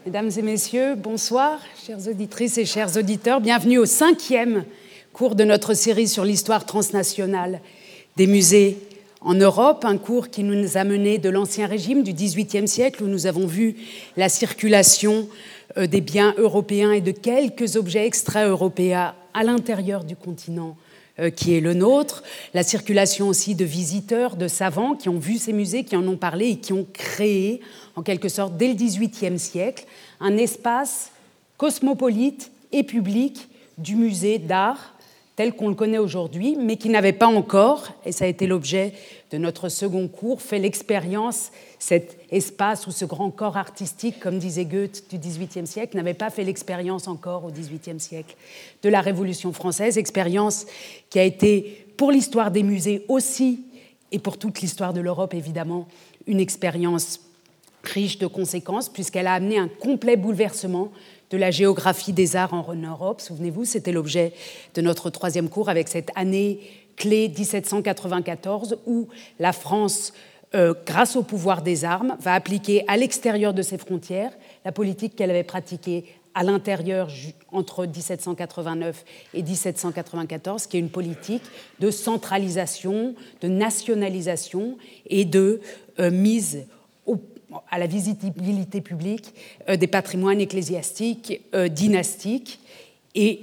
Mesdames et messieurs, bonsoir, chères auditrices et chers auditeurs. Bienvenue au 5e cours de notre série sur l'histoire transnationale des musées en Europe, un cours qui nous a menés de l'Ancien Régime du XVIIIe siècle, où nous avons vu la circulation des biens européens et de quelques objets extra-européens à l'intérieur du continent qui est le nôtre, la circulation aussi de visiteurs, de savants qui ont vu ces musées, qui en ont parlé et qui ont créé, en quelque sorte, dès le XVIIIe siècle, un espace cosmopolite et public du musée d'art tel qu'on le connaît aujourd'hui, mais qui n'avait pas encore, et ça a été l'objet de notre second cours, fait l'expérience, cet espace ou ce grand corps artistique, comme disait Goethe, du XVIIIe siècle, n'avait pas fait l'expérience encore au XVIIIe siècle de la Révolution française, expérience qui a été, pour l'histoire des musées aussi, et pour toute l'histoire de l'Europe évidemment, une expérience riche de conséquences, puisqu'elle a amené un complet bouleversement de la géographie des arts en Europe. Souvenez-vous, c'était l'objet de notre troisième cours avec cette année clé 1794 où la France, grâce au pouvoir des armes, va appliquer à l'extérieur de ses frontières la politique qu'elle avait pratiquée à l'intérieur entre 1789 et 1794, qui est une politique de centralisation, de nationalisation et de mise à la visibilité publique des patrimoines ecclésiastiques, dynastiques et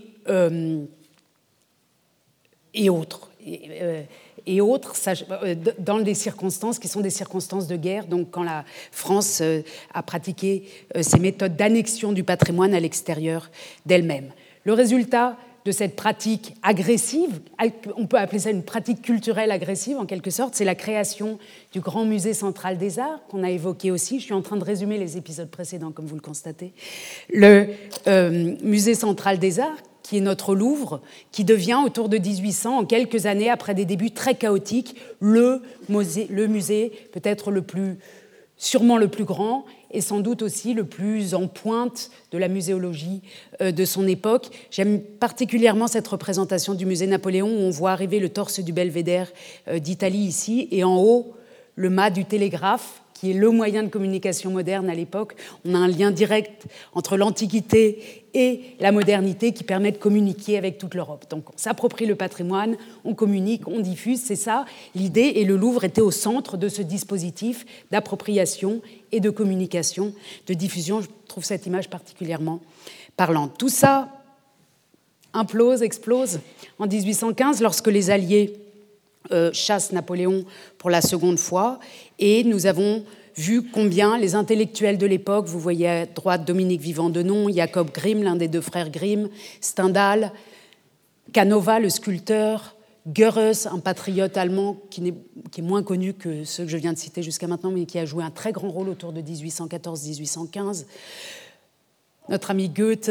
autres. Et autres, dans des circonstances qui sont des circonstances de guerre, donc quand la France a pratiqué ces méthodes d'annexion du patrimoine à l'extérieur d'elle-même. Le résultat de cette pratique agressive, on peut appeler ça une pratique culturelle agressive en quelque sorte, c'est la création du Grand Musée central des arts qu'on a évoqué aussi. Je suis en train de résumer les épisodes précédents comme vous le constatez. Le Musée central des arts, qui est notre Louvre, qui devient autour de 1800, en quelques années après des débuts très chaotiques, le musée peut-être sûrement le plus grand et sans doute aussi le plus en pointe de la muséologie de son époque. J'aime particulièrement cette représentation du musée Napoléon où on voit arriver le torse du belvédère d'Italie ici et en haut le mât du télégraphe qui est le moyen de communication moderne à l'époque. On a un lien direct entre l'Antiquité et la modernité qui permet de communiquer avec toute l'Europe. Donc on s'approprie le patrimoine, on communique, on diffuse, c'est ça l'idée, et le Louvre était au centre de ce dispositif d'appropriation et de communication, de diffusion. Je trouve cette image particulièrement parlante. Tout ça explose en 1815 lorsque les Alliés chassent Napoléon pour la seconde fois, et nous avons vu combien les intellectuels de l'époque, vous voyez à droite Dominique Vivant-Denon, Jacob Grimm, l'un des deux frères Grimm, Stendhal, Canova, le sculpteur, Goeritz, un patriote allemand qui est moins connu que ceux que je viens de citer jusqu'à maintenant, mais qui a joué un très grand rôle autour de 1814-1815, notre ami Goethe,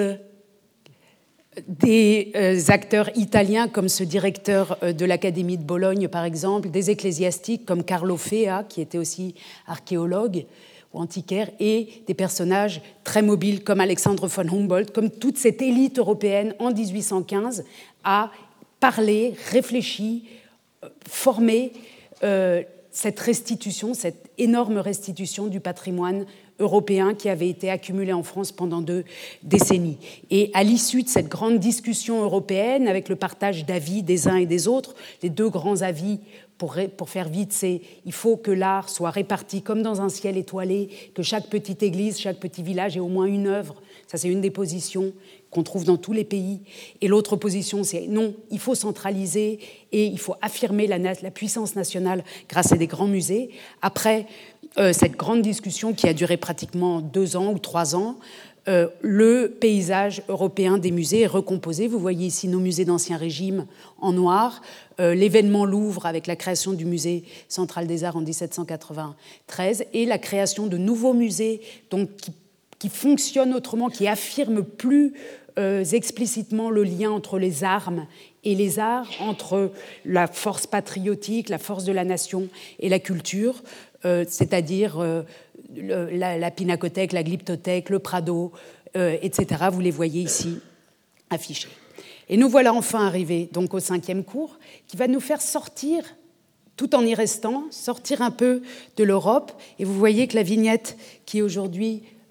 des acteurs italiens comme ce directeur de l'Académie de Bologne, par exemple, des ecclésiastiques comme Carlo Fea, qui était aussi archéologue ou antiquaire, et des personnages très mobiles comme Alexandre von Humboldt, comme toute cette élite européenne en 1815 a parlé, réfléchi, formé cette restitution, cette énorme restitution du patrimoine européen qui avait été accumulé en France pendant 2 décennies. Et à l'issue de cette grande discussion européenne, avec le partage d'avis des uns et des autres, les 2 grands avis, pour faire vite, c'est il faut que l'art soit réparti comme dans un ciel étoilé, que chaque petite église, chaque petit village ait au moins une œuvre. Ça, c'est une des positions qu'on trouve dans tous les pays. Et l'autre position, c'est non, il faut centraliser et il faut affirmer la puissance nationale grâce à des grands musées. Après cette grande discussion qui a duré pratiquement 2 ans ou 3 ans, le paysage européen des musées est recomposé. Vous voyez ici nos musées d'Ancien Régime en noir, l'événement Louvre avec la création du musée central des arts en 1793 et la création de nouveaux musées donc, qui fonctionnent autrement, qui affirment plus explicitement le lien entre les armes et les arts, entre la force patriotique, la force de la nation et la culture, c'est-à-dire la Pinacothèque, la Glyptothèque, le Prado, etc. Vous les voyez ici affichés. Et nous voilà enfin arrivés donc, au 5e cours, qui va nous faire sortir, tout en y restant, sortir un peu de l'Europe. Et vous voyez que la vignette qui est aujourd'hui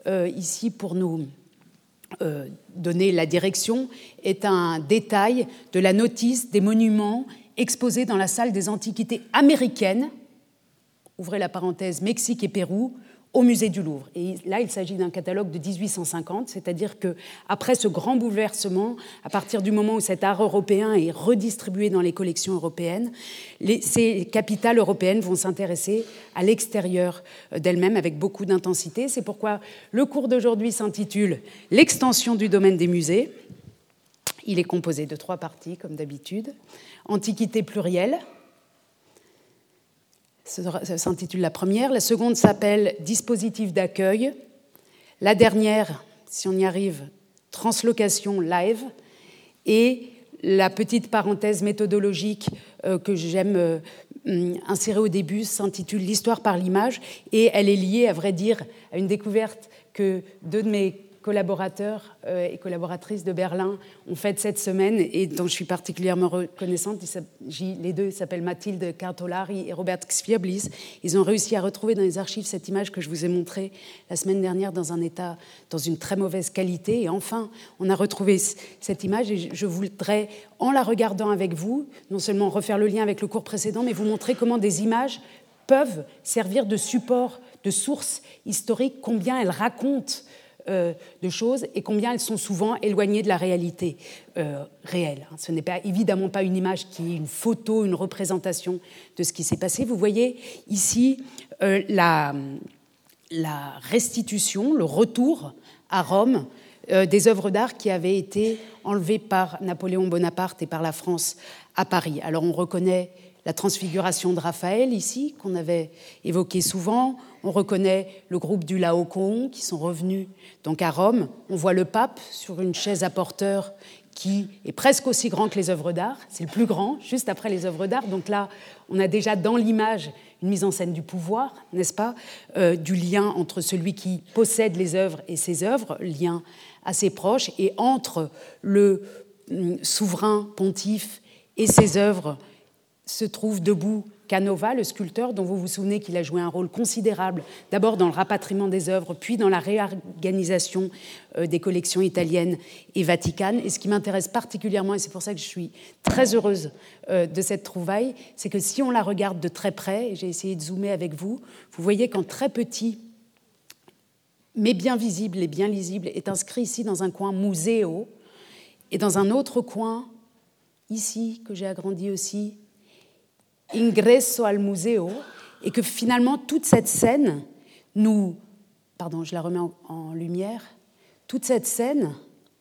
ici pour nous donner la direction, est un détail de la notice des monuments exposés dans la salle des antiquités américaines, ouvrez la parenthèse Mexique et Pérou, au musée du Louvre. Et là, il s'agit d'un catalogue de 1850, c'est-à-dire qu'après ce grand bouleversement, à partir du moment où cet art européen est redistribué dans les collections européennes, ces capitales européennes vont s'intéresser à l'extérieur d'elles-mêmes avec beaucoup d'intensité. C'est pourquoi le cours d'aujourd'hui s'intitule « L'extension du domaine des musées ». Il est composé de 3 parties, comme d'habitude. Antiquité plurielle, ça s'intitule la première. La seconde s'appelle dispositif d'accueil. La dernière, si on y arrive, translocation live. Et la petite parenthèse méthodologique que j'aime insérer au début s'intitule l'histoire par l'image. Et elle est liée, à vrai dire, à une découverte que 2 de mes collaborateurs et collaboratrices de Berlin ont faites cette semaine et dont je suis particulièrement reconnaissante. Les 2 s'appellent Mathilde Cartolari et Robert Xviablis. Ils ont réussi à retrouver dans les archives cette image que je vous ai montrée la semaine dernière dans une très mauvaise qualité. Et enfin, on a retrouvé cette image et je voudrais, en la regardant avec vous, non seulement refaire le lien avec le cours précédent, mais vous montrer comment des images peuvent servir de support, de source historique, combien elles racontent de choses et combien elles sont souvent éloignées de la réalité réelle. Ce n'est évidemment pas une image qui est une photo, une représentation de ce qui s'est passé. Vous voyez ici la restitution, le retour à Rome des œuvres d'art qui avaient été enlevées par Napoléon Bonaparte et par la France à Paris. Alors on reconnaît la transfiguration de Raphaël ici, qu'on avait évoqué souvent. On reconnaît le groupe du Laocoon qui sont revenus donc à Rome. On voit le pape sur une chaise à porteur qui est presque aussi grand que les œuvres d'art. C'est le plus grand, juste après les œuvres d'art. Donc là, on a déjà dans l'image une mise en scène du pouvoir, n'est-ce pas, du lien entre celui qui possède les œuvres et ses œuvres, lien assez proche, et entre le souverain pontife et ses œuvres se trouve debout Canova, le sculpteur, dont vous vous souvenez qu'il a joué un rôle considérable, d'abord dans le rapatriement des œuvres, puis dans la réorganisation des collections italiennes et vaticanes. Et ce qui m'intéresse particulièrement, et c'est pour ça que je suis très heureuse de cette trouvaille, c'est que si on la regarde de très près, et j'ai essayé de zoomer avec vous, vous voyez qu'en très petit, mais bien visible et bien lisible, est inscrit ici dans un coin « Museo », et dans un autre coin, ici, que j'ai agrandi aussi, Ingresso al museo, et que finalement toute cette scène je la remets en lumière, toute cette scène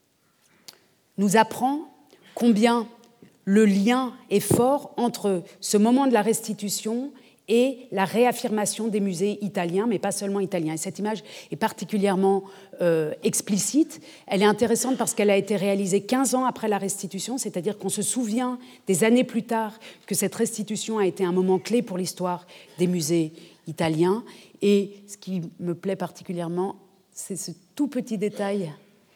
nous apprend combien le lien est fort entre ce moment de la restitution et la réaffirmation des musées italiens, mais pas seulement italiens. Et cette image est particulièrement explicite. Elle est intéressante parce qu'elle a été réalisée 15 ans après la restitution, c'est-à-dire qu'on se souvient des années plus tard que cette restitution a été un moment clé pour l'histoire des musées italiens. Et ce qui me plaît particulièrement, c'est ce tout petit détail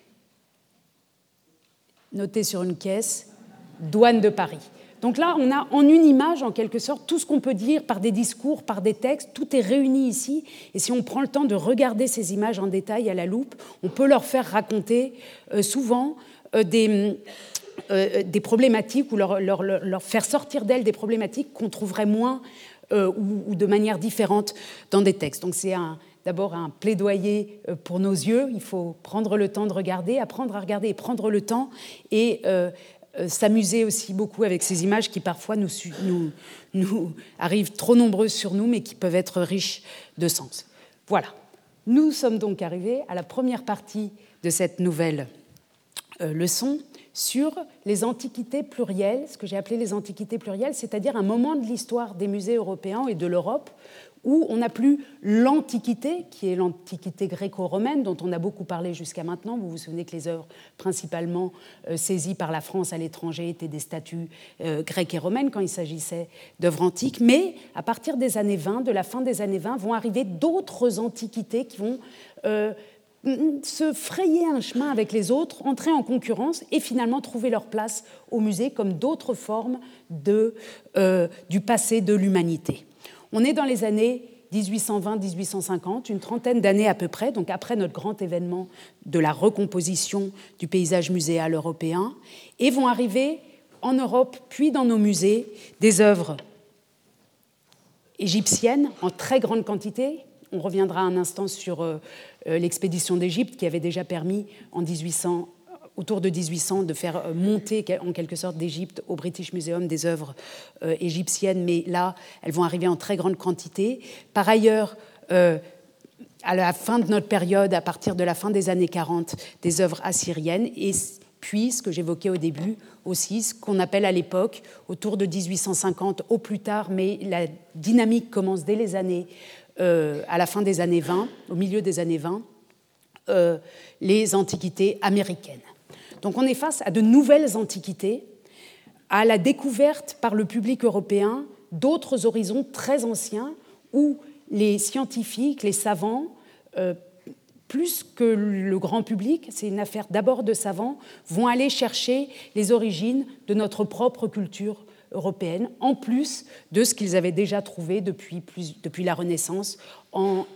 noté sur une caisse, douane de Paris. Donc là, on a en une image, en quelque sorte, tout ce qu'on peut dire par des discours, par des textes, tout est réuni ici. Et si on prend le temps de regarder ces images en détail à la loupe, on peut leur faire raconter souvent des problématiques ou leur faire sortir d'elles des problématiques qu'on trouverait moins ou de manière différente dans des textes. Donc c'est d'abord un plaidoyer pour nos yeux. Il faut prendre le temps de regarder, apprendre à regarder et prendre le temps et s'amuser aussi beaucoup avec ces images qui parfois nous arrivent trop nombreuses sur nous, mais qui peuvent être riches de sens. Voilà. Nous sommes donc arrivés à la première partie de cette nouvelle leçon sur les antiquités plurielles, ce que j'ai appelé les antiquités plurielles, c'est-à-dire un moment de l'histoire des musées européens et de l'Europe où on n'a plus l'Antiquité, qui est l'Antiquité gréco-romaine, dont on a beaucoup parlé jusqu'à maintenant. Vous vous souvenez que les œuvres principalement saisies par la France à l'étranger étaient des statues grecques et romaines quand il s'agissait d'œuvres antiques. Mais à partir des années 20, de la fin des années 20, vont arriver d'autres antiquités qui vont se frayer un chemin avec les autres, entrer en concurrence et finalement trouver leur place au musée comme d'autres formes du passé de l'humanité. On est dans les années 1820-1850, une trentaine d'années à peu près, donc après notre grand événement de la recomposition du paysage muséal européen, et vont arriver en Europe, puis dans nos musées, des œuvres égyptiennes en très grande quantité. On reviendra un instant sur l'expédition d'Égypte qui avait déjà permis autour de 1800 de faire monter en quelque sorte d'Égypte au British Museum des œuvres égyptiennes, mais là, elles vont arriver en très grande quantité. Par ailleurs, à la fin de notre période, à partir de la fin des années 40, des œuvres assyriennes, et puis, ce que j'évoquais au début aussi, ce qu'on appelle à l'époque, autour de 1850 au plus tard, mais la dynamique commence dès les années, à la fin des années 20, au milieu des années 20, les antiquités américaines. Donc on est face à de nouvelles antiquités, à la découverte par le public européen d'autres horizons très anciens où les scientifiques, les savants, plus que le grand public, c'est une affaire d'abord de savants, vont aller chercher les origines de notre propre culture européenne, en plus de ce qu'ils avaient déjà trouvé depuis la Renaissance en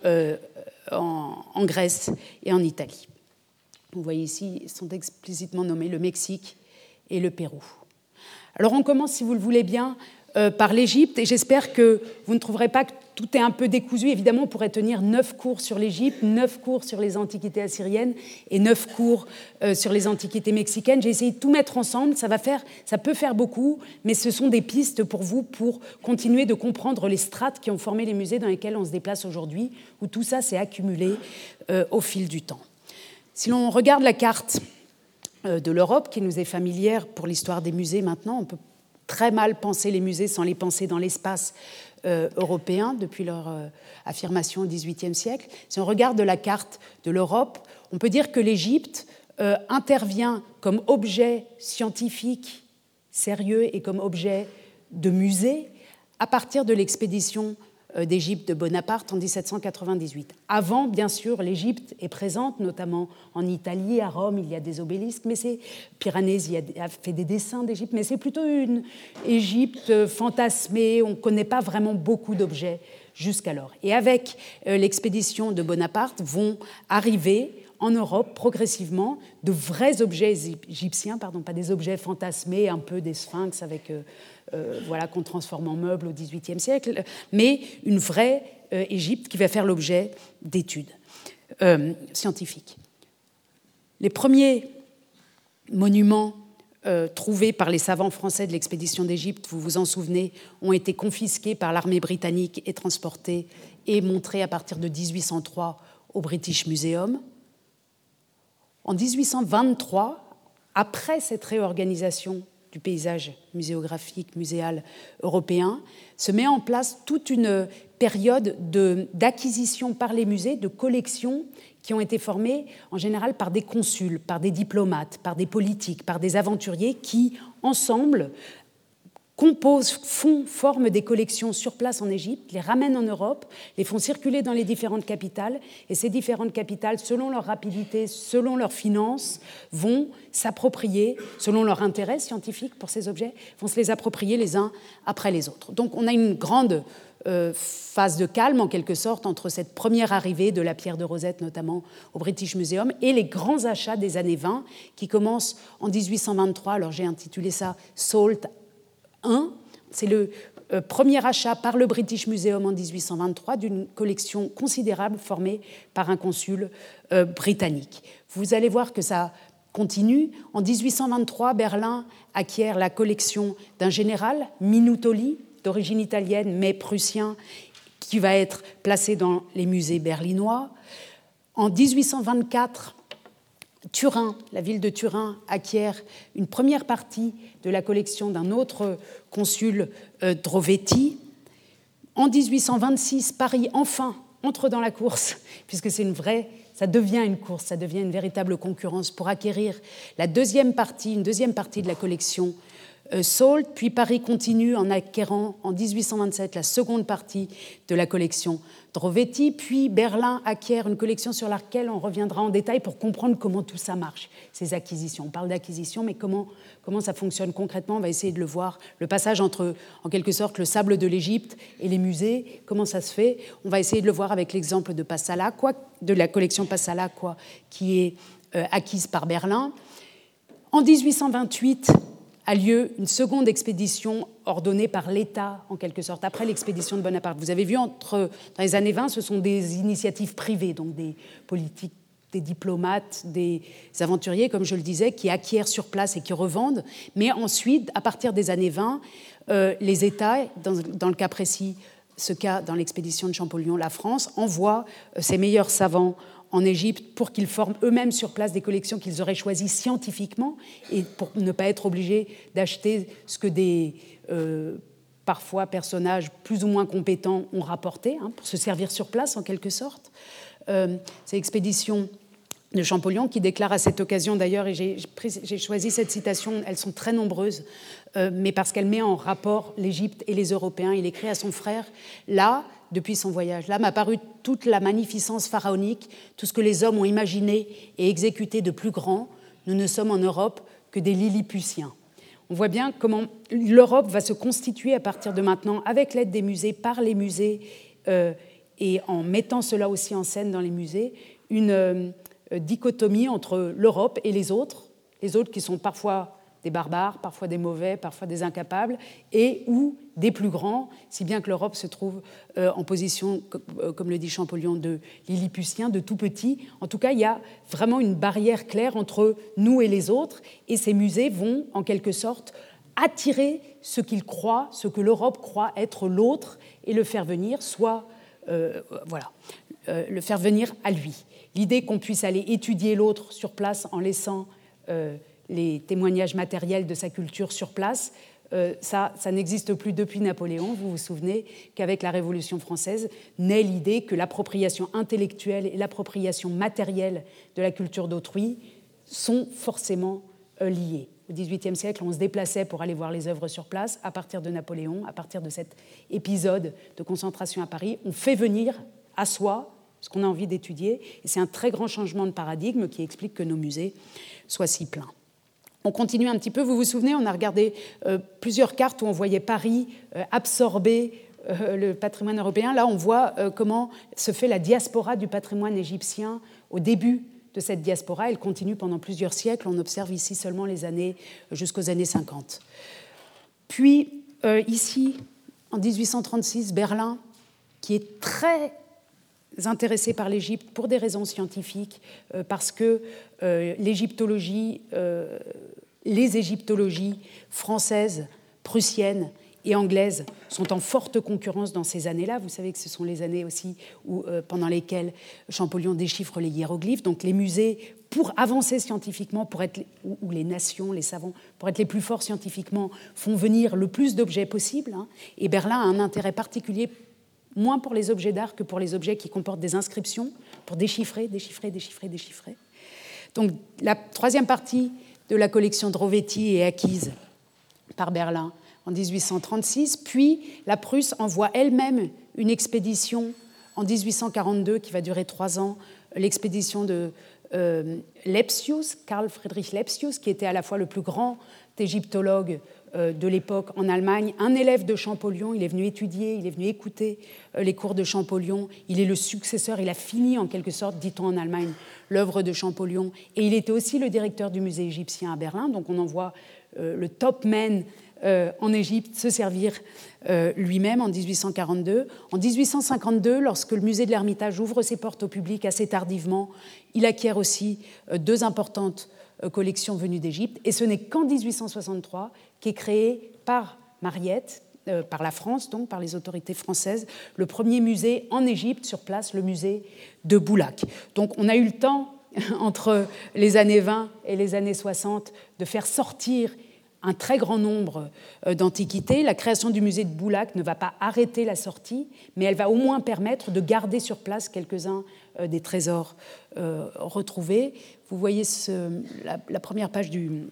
Grèce et en Italie. Vous voyez ici, ils sont explicitement nommés le Mexique et le Pérou. Alors on commence, si vous le voulez bien, par l'Égypte, et j'espère que vous ne trouverez pas que tout est un peu décousu. Évidemment, on pourrait tenir 9 cours sur l'Égypte, 9 cours sur les antiquités assyriennes et 9 cours sur les antiquités mexicaines. J'ai essayé de tout mettre ensemble, ça peut faire beaucoup, mais ce sont des pistes pour vous pour continuer de comprendre les strates qui ont formé les musées dans lesquels on se déplace aujourd'hui, où tout ça s'est accumulé au fil du temps. Si l'on regarde la carte de l'Europe, qui nous est familière pour l'histoire des musées maintenant, on peut très mal penser les musées sans les penser dans l'espace européen depuis leur affirmation au XVIIIe siècle. Si on regarde la carte de l'Europe, on peut dire que l'Égypte intervient comme objet scientifique sérieux et comme objet de musée à partir de l'expédition d'Égypte de Bonaparte en 1798. Avant, bien sûr, l'Égypte est présente, notamment en Italie, à Rome, il y a des obélisques, mais c'est Piranesi a fait des dessins d'Égypte, mais c'est plutôt une Égypte fantasmée, on ne connaît pas vraiment beaucoup d'objets jusqu'alors. Et avec l'expédition de Bonaparte vont arriver en Europe, progressivement, de vrais objets égyptiens, pas des objets fantasmés, un peu des sphinx avec, qu'on transforme en meubles au XVIIIe siècle, mais une vraie Égypte qui va faire l'objet d'études scientifiques. Les premiers monuments trouvés par les savants français de l'expédition d'Égypte, vous vous en souvenez, ont été confisqués par l'armée britannique et transportés et montrés à partir de 1803 au British Museum. En 1823, après cette réorganisation du paysage muséographique, muséal européen, se met en place toute une période d'acquisition par les musées de collections qui ont été formées en général par des consuls, par des diplomates, par des politiques, par des aventuriers qui, ensemble, forment des collections sur place en Égypte, les ramènent en Europe, les font circuler dans les différentes capitales, et ces différentes capitales, selon leur rapidité, selon leurs finances, vont s'approprier, selon leur intérêt scientifique pour ces objets, vont se les approprier les uns après les autres. Donc on a une grande phase de calme, en quelque sorte, entre cette première arrivée de la pierre de Rosette, notamment au British Museum, et les grands achats des années 20, qui commencent en 1823, alors j'ai intitulé ça « Salt », c'est le premier achat par le British Museum en 1823 d'une collection considérable formée par un consul britannique. Vous allez voir que ça continue. En 1823, Berlin acquiert la collection d'un général, Minutoli, d'origine italienne mais prussien, qui va être placé dans les musées berlinois. En 1824, Turin, la ville de Turin, acquiert une première partie de la collection d'un autre consul, Drovetti. En 1826, Paris, enfin, entre dans la course, puisque ça devient une course, ça devient une véritable concurrence pour acquérir une deuxième partie de la collection Salt, puis Paris continue en acquérant en 1827 la seconde partie de la collection Drovetti, puis Berlin acquiert une collection sur laquelle on reviendra en détail pour comprendre comment tout ça marche, ces acquisitions. On parle d'acquisition, mais comment ça fonctionne concrètement, on va essayer de le voir. Le passage entre, en quelque sorte, le sable de l'Égypte et les musées, comment ça se fait. On va essayer de le voir avec l'exemple de Passala, de la collection Passala, qui est acquise par Berlin. En 1828, a lieu une seconde expédition ordonnée par l'État, en quelque sorte, après l'expédition de Bonaparte. Vous avez vu, dans les années 20, ce sont des initiatives privées, donc des politiques, des diplomates, des aventuriers, comme je le disais, qui acquièrent sur place et qui revendent. Mais ensuite, à partir des années 20, les États, dans le cas précis, ce cas dans l'expédition de Champollion, la France, envoie ses meilleurs savants en Égypte pour qu'ils forment eux-mêmes sur place des collections qu'ils auraient choisies scientifiquement et pour ne pas être obligés d'acheter ce que des parfois personnages plus ou moins compétents ont rapporté, pour se servir sur place en quelque sorte. C'est l'expédition de Champollion qui déclare à cette occasion d'ailleurs, et j'ai choisi cette citation, elles sont très nombreuses, mais parce qu'elle met en rapport l'Égypte et les Européens. Il écrit à son frère, là, depuis son voyage, là m'a paru toute la magnificence pharaonique, tout ce que les hommes ont imaginé et exécuté de plus grand. Nous ne sommes en Europe que des Lilliputiens. On voit bien comment l'Europe va se constituer à partir de maintenant, avec l'aide des musées, par les musées, et en mettant cela aussi en scène dans les musées, une dichotomie entre l'Europe et les autres qui sont parfois des barbares, parfois des mauvais, parfois des incapables, et ou des plus grands, si bien que l'Europe se trouve en position, comme le dit Champollion, de Lilliputien, de tout petit. En tout cas, il y a vraiment une barrière claire entre nous et les autres, et ces musées vont, en quelque sorte, attirer ce qu'ils croient, ce que l'Europe croit être l'autre, et le faire venir, le faire venir à lui. L'idée qu'on puisse aller étudier l'autre sur place en laissant les témoignages matériels de sa culture sur place, ça n'existe plus depuis Napoléon. Vous vous souvenez qu'avec la Révolution française naît l'idée que l'appropriation intellectuelle et l'appropriation matérielle de la culture d'autrui sont forcément liées. Au XVIIIe siècle, on se déplaçait pour aller voir les œuvres sur place. À partir de Napoléon, à partir de cet épisode de concentration à Paris, on fait venir à soi ce qu'on a envie d'étudier. Et c'est un très grand changement de paradigme qui explique que nos musées soient si pleins. On continue un petit peu. Vous vous souvenez, on a regardé plusieurs cartes où on voyait Paris absorber le patrimoine européen. Là, on voit comment se fait la diaspora du patrimoine égyptien au début de cette diaspora. Elle continue pendant plusieurs siècles. On observe ici seulement les années jusqu'aux années 50. Puis, ici, en 1836, Berlin, qui est très intéressé par l'Égypte pour des raisons scientifiques, parce que l'égyptologie, les égyptologies françaises, prussiennes et anglaises sont en forte concurrence dans ces années-là. Vous savez que ce sont les années aussi pendant lesquelles Champollion déchiffre les hiéroglyphes. Donc les musées, pour avancer scientifiquement, ou les nations, les savants, pour être les plus forts scientifiquement, font venir le plus d'objets possible. Et Berlin a un intérêt particulier, moins pour les objets d'art que pour les objets qui comportent des inscriptions, pour déchiffrer. Donc la troisième partie de la collection Drovetti est acquise par Berlin en 1836, puis la Prusse envoie elle-même une expédition en 1842 qui va durer 3 ans, l'expédition de Lepsius, Karl Friedrich Lepsius, qui était à la fois le plus grand égyptologue de l'époque en Allemagne, un élève de Champollion. Il est venu étudier, il est venu écouter les cours de Champollion. Il est le successeur, il a fini en quelque sorte, dit-on en Allemagne, l'œuvre de Champollion. Et il était aussi le directeur du musée égyptien à Berlin, donc on envoie le top man en Égypte se servir lui-même en 1842. En 1852, lorsque le musée de l'Ermitage ouvre ses portes au public assez tardivement, il acquiert aussi 2 importantes collections venues d'Égypte. Et ce n'est qu'en 1863 qu'est créé par Mariette, par la France, donc par les autorités françaises, le premier musée en Égypte sur place, le musée de Boulak. Donc on a eu le temps, entre les années 20 et les années 60, de faire sortir un très grand nombre d'antiquités. La création du musée de Boulak ne va pas arrêter la sortie, mais elle va au moins permettre de garder sur place quelques-uns des trésors retrouvés. Vous voyez la première page du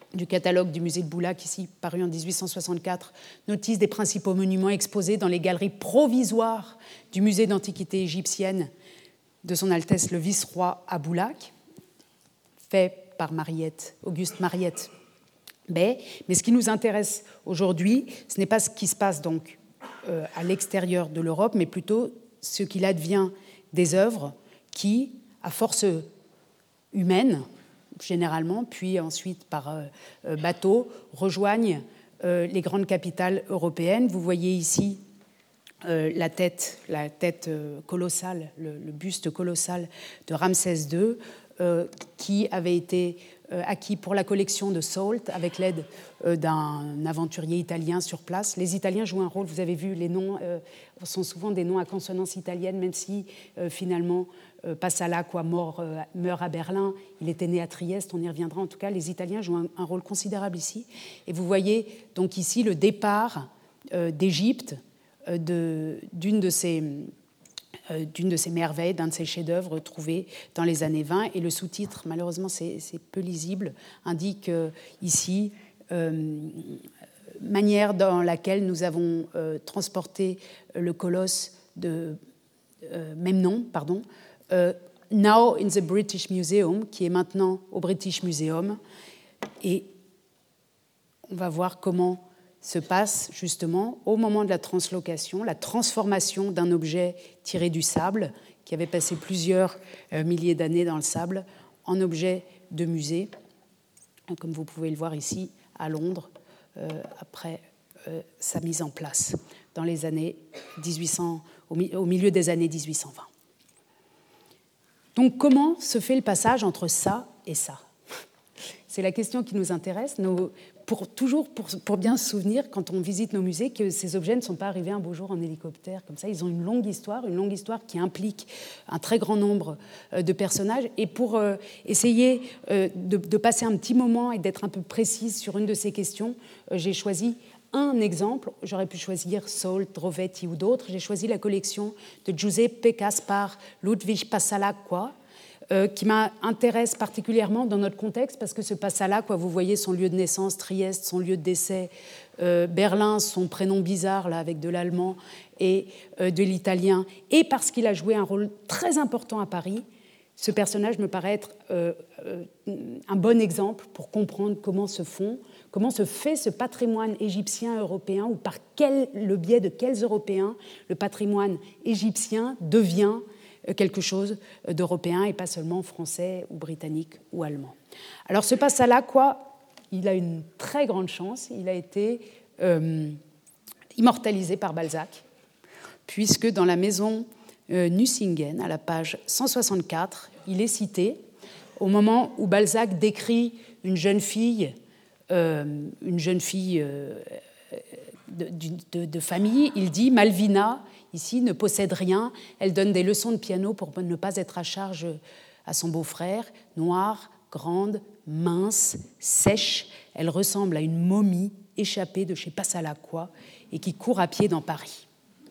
du catalogue du musée de Boulac, ici paru en 1864, notice des principaux monuments exposés dans les galeries provisoires du musée d'antiquité égyptienne de son Altesse le Vice-Roi à Boulac, fait par Auguste Mariette Bay. Mais ce qui nous intéresse aujourd'hui, ce n'est pas ce qui se passe donc à l'extérieur de l'Europe, mais plutôt ce qu'il advient des œuvres qui, à force humaine, généralement, puis ensuite par bateau, rejoignent les grandes capitales européennes. Vous voyez ici la tête colossale, le buste colossal de Ramsès II, qui avait été acquis pour la collection de Salt avec l'aide d'un aventurier italien sur place. Les Italiens jouent un rôle, vous avez vu, les noms sont souvent des noms à consonance italienne, même si finalement Passalacqua meurt à Berlin, il était né à Trieste, on y reviendra. En tout cas, les Italiens jouent un rôle considérable ici. Et vous voyez donc ici le départ d'Égypte d'une de ces merveilles, d'un de ces chefs-d'œuvre trouvés dans les années 20. Et le sous-titre, malheureusement, c'est peu lisible, indique ici manière dans laquelle nous avons transporté le colosse de même nom, Now in the British Museum, qui est maintenant au British Museum. Et on va voir comment se passe justement au moment de la translocation, la transformation d'un objet tiré du sable, qui avait passé plusieurs milliers d'années dans le sable, en objet de musée, comme vous pouvez le voir ici à Londres, après sa mise en place dans les années 1800, au milieu des années 1820. Donc comment se fait le passage entre ça et ça ? C'est la question qui nous intéresse. Pour bien se souvenir, quand on visite nos musées, que ces objets ne sont pas arrivés un beau jour en hélicoptère. Comme ça, ils ont une longue histoire qui implique un très grand nombre de personnages. Et pour essayer de passer un petit moment et d'être un peu précise sur une de ces questions, j'ai choisi un exemple. J'aurais pu choisir Salt, Drovetti ou d'autres. J'ai choisi la collection de Giuseppe Caspar Ludwig Passalacqua, qui m'intéresse particulièrement dans notre contexte, parce que ce Passalacqua, vous voyez son lieu de naissance, Trieste, son lieu de décès, Berlin, son prénom bizarre, là, avec de l'allemand et de l'italien, et parce qu'il a joué un rôle très important à Paris, ce personnage me paraît être un bon exemple pour comprendre comment se fait ce patrimoine égyptien européen, ou par le biais de quels Européens le patrimoine égyptien devient quelque chose d'européen et pas seulement français ou britannique ou allemand. Alors ce Passalacqua, il a une très grande chance, il a été immortalisé par Balzac, puisque dans la maison Nucingen, à la page 164, il est cité au moment où Balzac décrit une jeune fille de famille. Il dit « Malvina, ici, ne possède rien. Elle donne des leçons de piano pour ne pas être à charge à son beau-frère. Noire, grande, mince, sèche. Elle ressemble à une momie échappée de chez Passalacqua et qui court à pied dans Paris. »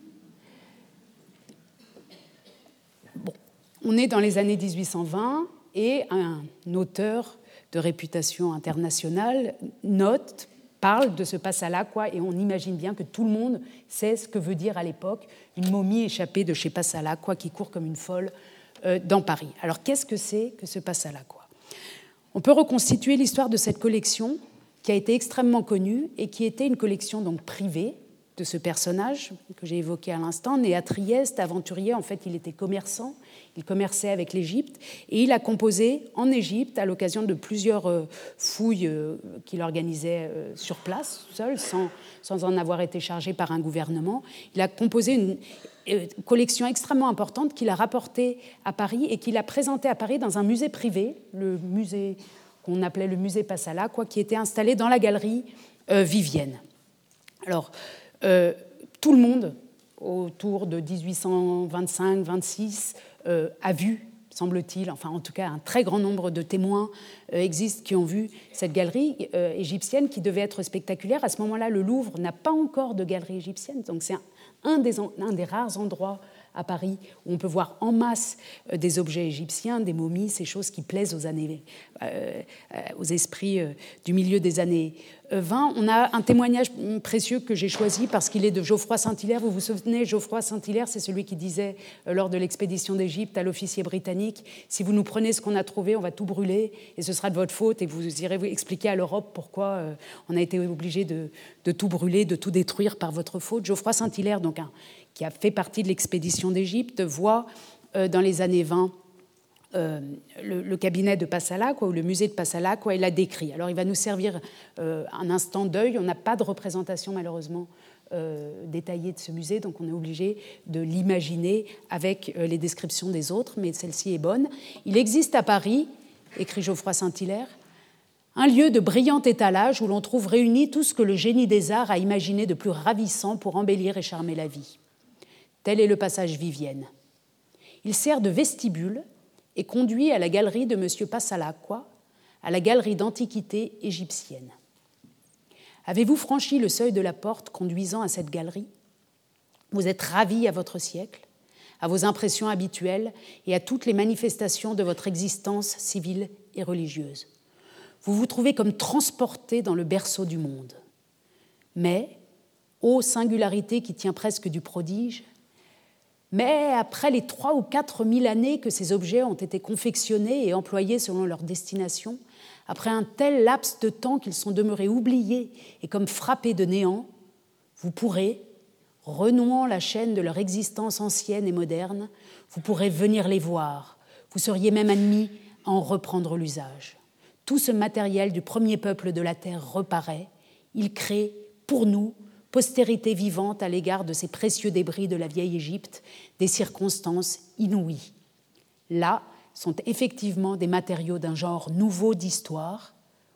Bon, on est dans les années 1820 et un auteur de réputation internationale parle de ce Passalacqua, et on imagine bien que tout le monde sait ce que veut dire à l'époque une momie échappée de chez Passalacqua qui court comme une folle dans Paris. Alors qu'est-ce que c'est que ce Passalacqua ? On peut reconstituer l'histoire de cette collection qui a été extrêmement connue et qui était une collection donc privée de ce personnage que j'ai évoqué à l'instant, né à Trieste, aventurier. En fait, il était commerçant, il commerçait avec l'Égypte et il a composé en Égypte à l'occasion de plusieurs fouilles qu'il organisait sur place, seul, sans en avoir été chargé par un gouvernement. Il a composé une collection extrêmement importante qu'il a rapportée à Paris et qu'il a présentée à Paris dans un musée privé, le musée qu'on appelait le musée Passalacqua, qui était installé dans la galerie Vivienne. Alors, tout le monde, autour de 1825-26, a vu, semble-t-il, enfin en tout cas un très grand nombre de témoins existent qui ont vu cette galerie égyptienne qui devait être spectaculaire. À ce moment-là, le Louvre n'a pas encore de galerie égyptienne, donc c'est un des rares endroits à Paris, où on peut voir en masse des objets égyptiens, des momies, ces choses qui plaisent aux esprits du milieu des années 20. On a un témoignage précieux que j'ai choisi parce qu'il est de Geoffroy Saint-Hilaire. Vous vous souvenez, Geoffroy Saint-Hilaire, c'est celui qui disait lors de l'expédition d'Égypte à l'officier britannique, si vous nous prenez ce qu'on a trouvé, on va tout brûler et ce sera de votre faute et vous irez vous expliquer à l'Europe pourquoi on a été obligé de tout brûler, de tout détruire par votre faute. Geoffroy Saint-Hilaire, donc qui a fait partie de l'expédition d'Égypte, voit dans les années 20 le cabinet de Passalaq, ou le musée de Passalaq, il l'a décrit. Alors il va nous servir un instant d'œil. On n'a pas de représentation malheureusement détaillée de ce musée, donc on est obligé de l'imaginer avec les descriptions des autres, mais celle-ci est bonne. Il existe à Paris, écrit Geoffroy Saint-Hilaire, un lieu de brillant étalage où l'on trouve réuni tout ce que le génie des arts a imaginé de plus ravissant pour embellir et charmer la vie. Tel est le passage Vivienne. Il sert de vestibule et conduit à la galerie de M. Passalaqua, à la galerie d'antiquité égyptienne. Avez-vous franchi le seuil de la porte conduisant à cette galerie ? Vous êtes ravi à votre siècle, à vos impressions habituelles et à toutes les manifestations de votre existence civile et religieuse. Vous vous trouvez comme transporté dans le berceau du monde. Mais, ô singularité qui tient presque du prodige, mais après les 3 ou 4 000 années que ces objets ont été confectionnés et employés selon leur destination, après un tel laps de temps qu'ils sont demeurés oubliés et comme frappés de néant, vous pourrez, renouant la chaîne de leur existence ancienne et moderne, vous pourrez venir les voir, vous seriez même admis à en reprendre l'usage. Tout ce matériel du premier peuple de la terre reparaît, il crée, pour nous, postérité vivante à l'égard de ces précieux débris de la vieille Égypte, des circonstances inouïes. Là sont effectivement des matériaux d'un genre nouveau d'histoire,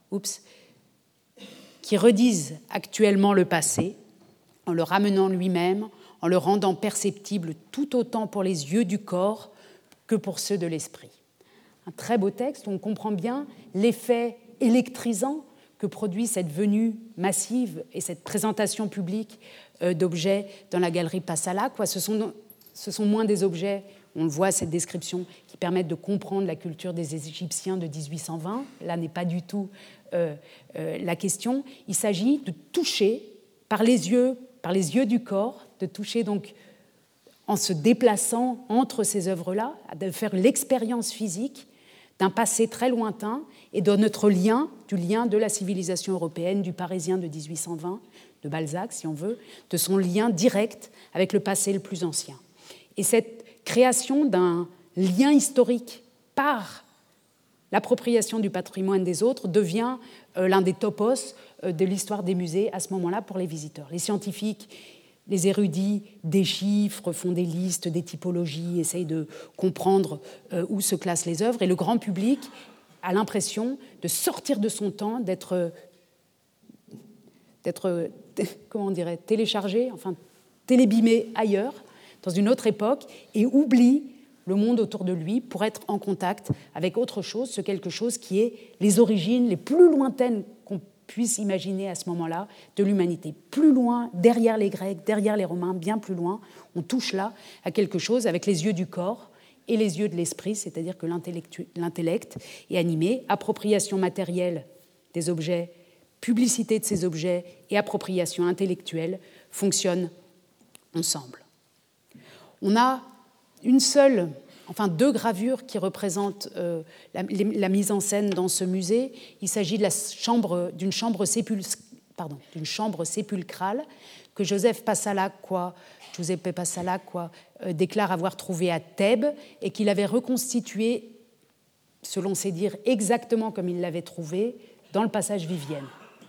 qui redisent actuellement le passé, en le ramenant lui-même, en le rendant perceptible tout autant pour les yeux du corps que pour ceux de l'esprit. Un très beau texte où on comprend bien l'effet électrisant que produit cette venue massive et cette présentation publique d'objets dans la galerie Passalaq. Ce sont moins des objets, on le voit, cette description, qui permettent de comprendre la culture des Égyptiens de 1820. Là n'est pas du tout la question. Il s'agit de toucher par les yeux du corps, de toucher donc en se déplaçant entre ces œuvres-là, de faire l'expérience physique d'un passé très lointain et de notre lien, du lien de la civilisation européenne, du Parisien de 1820, de Balzac si on veut, de son lien direct avec le passé le plus ancien. Et cette création d'un lien historique par l'appropriation du patrimoine des autres devient l'un des topos de l'histoire des musées à ce moment-là pour les visiteurs. Les scientifiques, les érudits déchiffrent, font des listes, des typologies, essayent de comprendre où se classent les œuvres, et le grand public a l'impression de sortir de son temps, d'être téléchargé, enfin télébimé ailleurs, dans une autre époque, et oublie le monde autour de lui pour être en contact avec autre chose, ce quelque chose qui est les origines les plus lointaines qu'on puisse imaginer à ce moment-là de l'humanité. Plus loin, derrière les Grecs, derrière les Romains, bien plus loin, on touche là à quelque chose avec les yeux du corps et les yeux de l'esprit, c'est-à-dire que l'intellect est animé, appropriation matérielle des objets, publicité de ces objets et appropriation intellectuelle fonctionnent ensemble. On a deux gravures qui représentent la mise en scène dans ce musée. Il s'agit d'une chambre sépulcrale que Giuseppe Passalaqua déclare avoir trouvée à Thèbes et qu'il avait reconstituée, selon ses dires, exactement comme il l'avait trouvée, dans le passage Vivienne.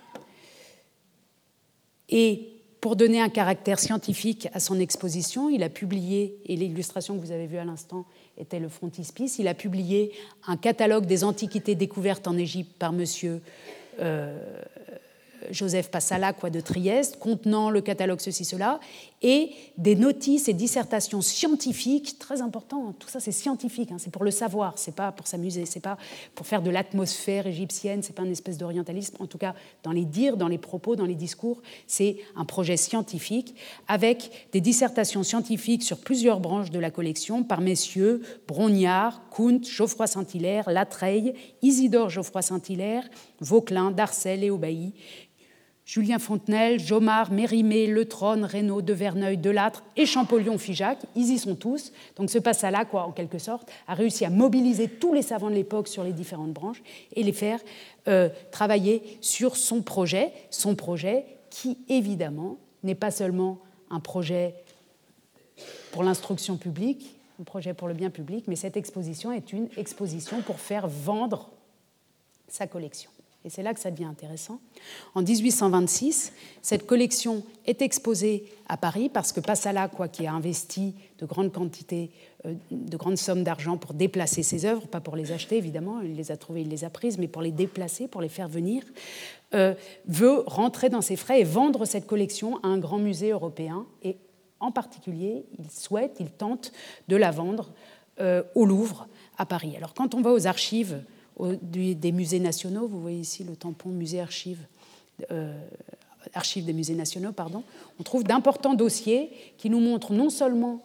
Et pour donner un caractère scientifique à son exposition, il a publié, et l'illustration que vous avez vue à l'instant était le frontispice, il a publié un catalogue des antiquités découvertes en Égypte par monsieur Joseph Passalacqua de Trieste, contenant le catalogue ceci, cela, et des notices et dissertations scientifiques, très important, tout ça c'est scientifique, c'est pour le savoir, c'est pas pour s'amuser, c'est pas pour faire de l'atmosphère égyptienne, c'est pas une espèce d'orientalisme, en tout cas dans les dires, dans les propos, dans les discours, c'est un projet scientifique, avec des dissertations scientifiques sur plusieurs branches de la collection, par messieurs Brognard, Kunt, Geoffroy Saint-Hilaire, Latreille, Isidore Geoffroy Saint-Hilaire, Vauquelin, Darcel et Aubailly, Julien Fontenelle, Jomard, Mérimée, Le Tronne, Reynaud, De Verneuil, Delattre et Champollion-Figeac, ils y sont tous. Donc ce Passalacqua, en quelque sorte, a réussi à mobiliser tous les savants de l'époque sur les différentes branches et les faire travailler sur son projet qui, évidemment, n'est pas seulement un projet pour l'instruction publique, un projet pour le bien public, mais cette exposition est une exposition pour faire vendre sa collection. Et c'est là que ça devient intéressant. En 1826, cette collection est exposée à Paris parce que Passalacqua, qui a investi de grandes quantités, de grandes sommes d'argent pour déplacer ses œuvres, pas pour les acheter évidemment, il les a trouvées, il les a prises, mais pour les déplacer, pour les faire venir, veut rentrer dans ses frais et vendre cette collection à un grand musée européen. Et en particulier, il tente de la vendre au Louvre à Paris. Alors quand on va aux archives des musées nationaux, vous voyez ici le tampon musée-archives, archives des musées nationaux, pardon, on trouve d'importants dossiers qui nous montrent non seulement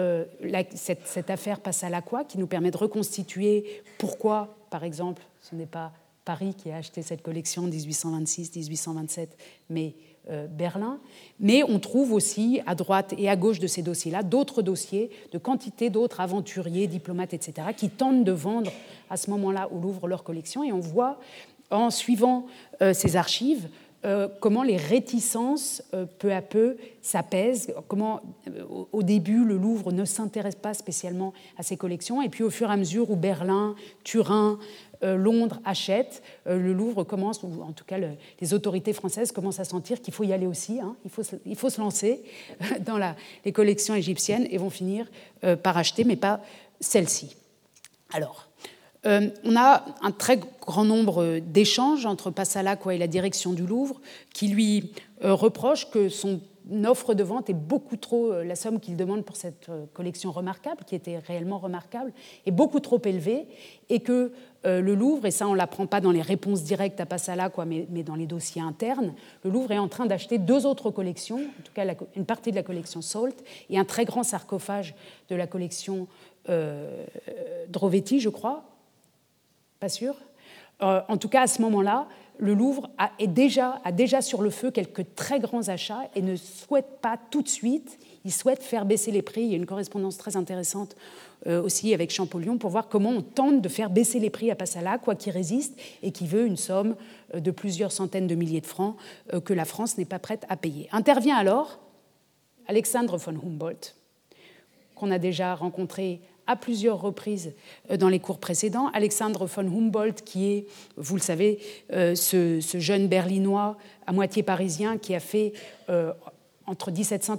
cette affaire Passalacqua, qui nous permet de reconstituer pourquoi, par exemple, ce n'est pas Paris qui a acheté cette collection en 1826-1827, mais Berlin, mais on trouve aussi à droite et à gauche de ces dossiers-là d'autres dossiers de quantité d'autres aventuriers, diplomates, etc., qui tentent de vendre à ce moment-là au Louvre leur collection. Et on voit, en suivant ces archives, comment les réticences, peu à peu, s'apaisent, comment, au début, le Louvre ne s'intéresse pas spécialement à ces collections, et puis au fur et à mesure où Berlin, Turin, Londres achètent, le Louvre commence, ou en tout cas les autorités françaises commencent à sentir qu'il faut y aller aussi, il faut se lancer dans les collections égyptiennes et vont finir par acheter, mais pas celle-ci. Alors, on a un très grand nombre d'échanges entre Passalacqua et la direction du Louvre qui lui reprochent que son offre de vente est beaucoup trop, la somme qu'il demande pour cette collection remarquable, qui était réellement remarquable, est beaucoup trop élevée, et que le Louvre, et ça on ne l'apprend pas dans les réponses directes à Passalacqua, mais dans les dossiers internes, le Louvre est en train d'acheter 2 autres collections, en tout cas une partie de la collection Salt et un très grand sarcophage de la collection Drovetti, je crois, pas sûr. En tout cas, à ce moment-là, le Louvre a déjà sur le feu quelques très grands achats et ne souhaite pas tout de suite, il souhaite faire baisser les prix. Il y a une correspondance très intéressante aussi avec Champollion pour voir comment on tente de faire baisser les prix à Passalacqua, qui résiste et qui veut une somme de plusieurs centaines de milliers de francs que la France n'est pas prête à payer. Intervient alors Alexandre von Humboldt, qu'on a déjà rencontré à plusieurs reprises dans les cours précédents. Alexandre von Humboldt, qui est, vous le savez, ce jeune Berlinois à moitié parisien qui a fait, entre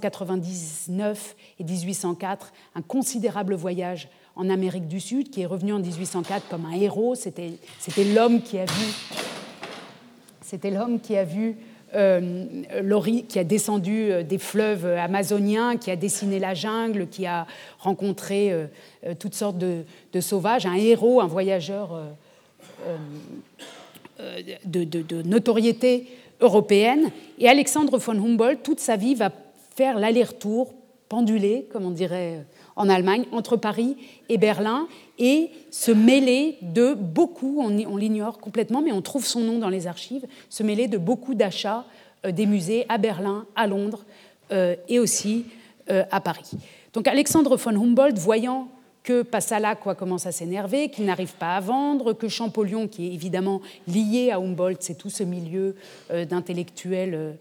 1799 et 1804, un considérable voyage en Amérique du Sud, qui est revenu en 1804 comme un héros. C'était l'homme qui a vu qui a descendu des fleuves amazoniens, qui a dessiné la jungle, qui a rencontré toutes sortes de sauvages, un héros, un voyageur de notoriété européenne. Et Alexandre von Humboldt, toute sa vie, va faire l'aller-retour, pendulé, comme on dirait en Allemagne, entre Paris et Berlin, et se mêler de beaucoup, on l'ignore complètement, mais on trouve son nom dans les archives, se mêler de beaucoup d'achats des musées à Berlin, à Londres et aussi à Paris. Donc Alexandre von Humboldt, voyant que Passalacqua commence à s'énerver, qu'il n'arrive pas à vendre, que Champollion, qui est évidemment lié à Humboldt, c'est tout ce milieu d'intellectuels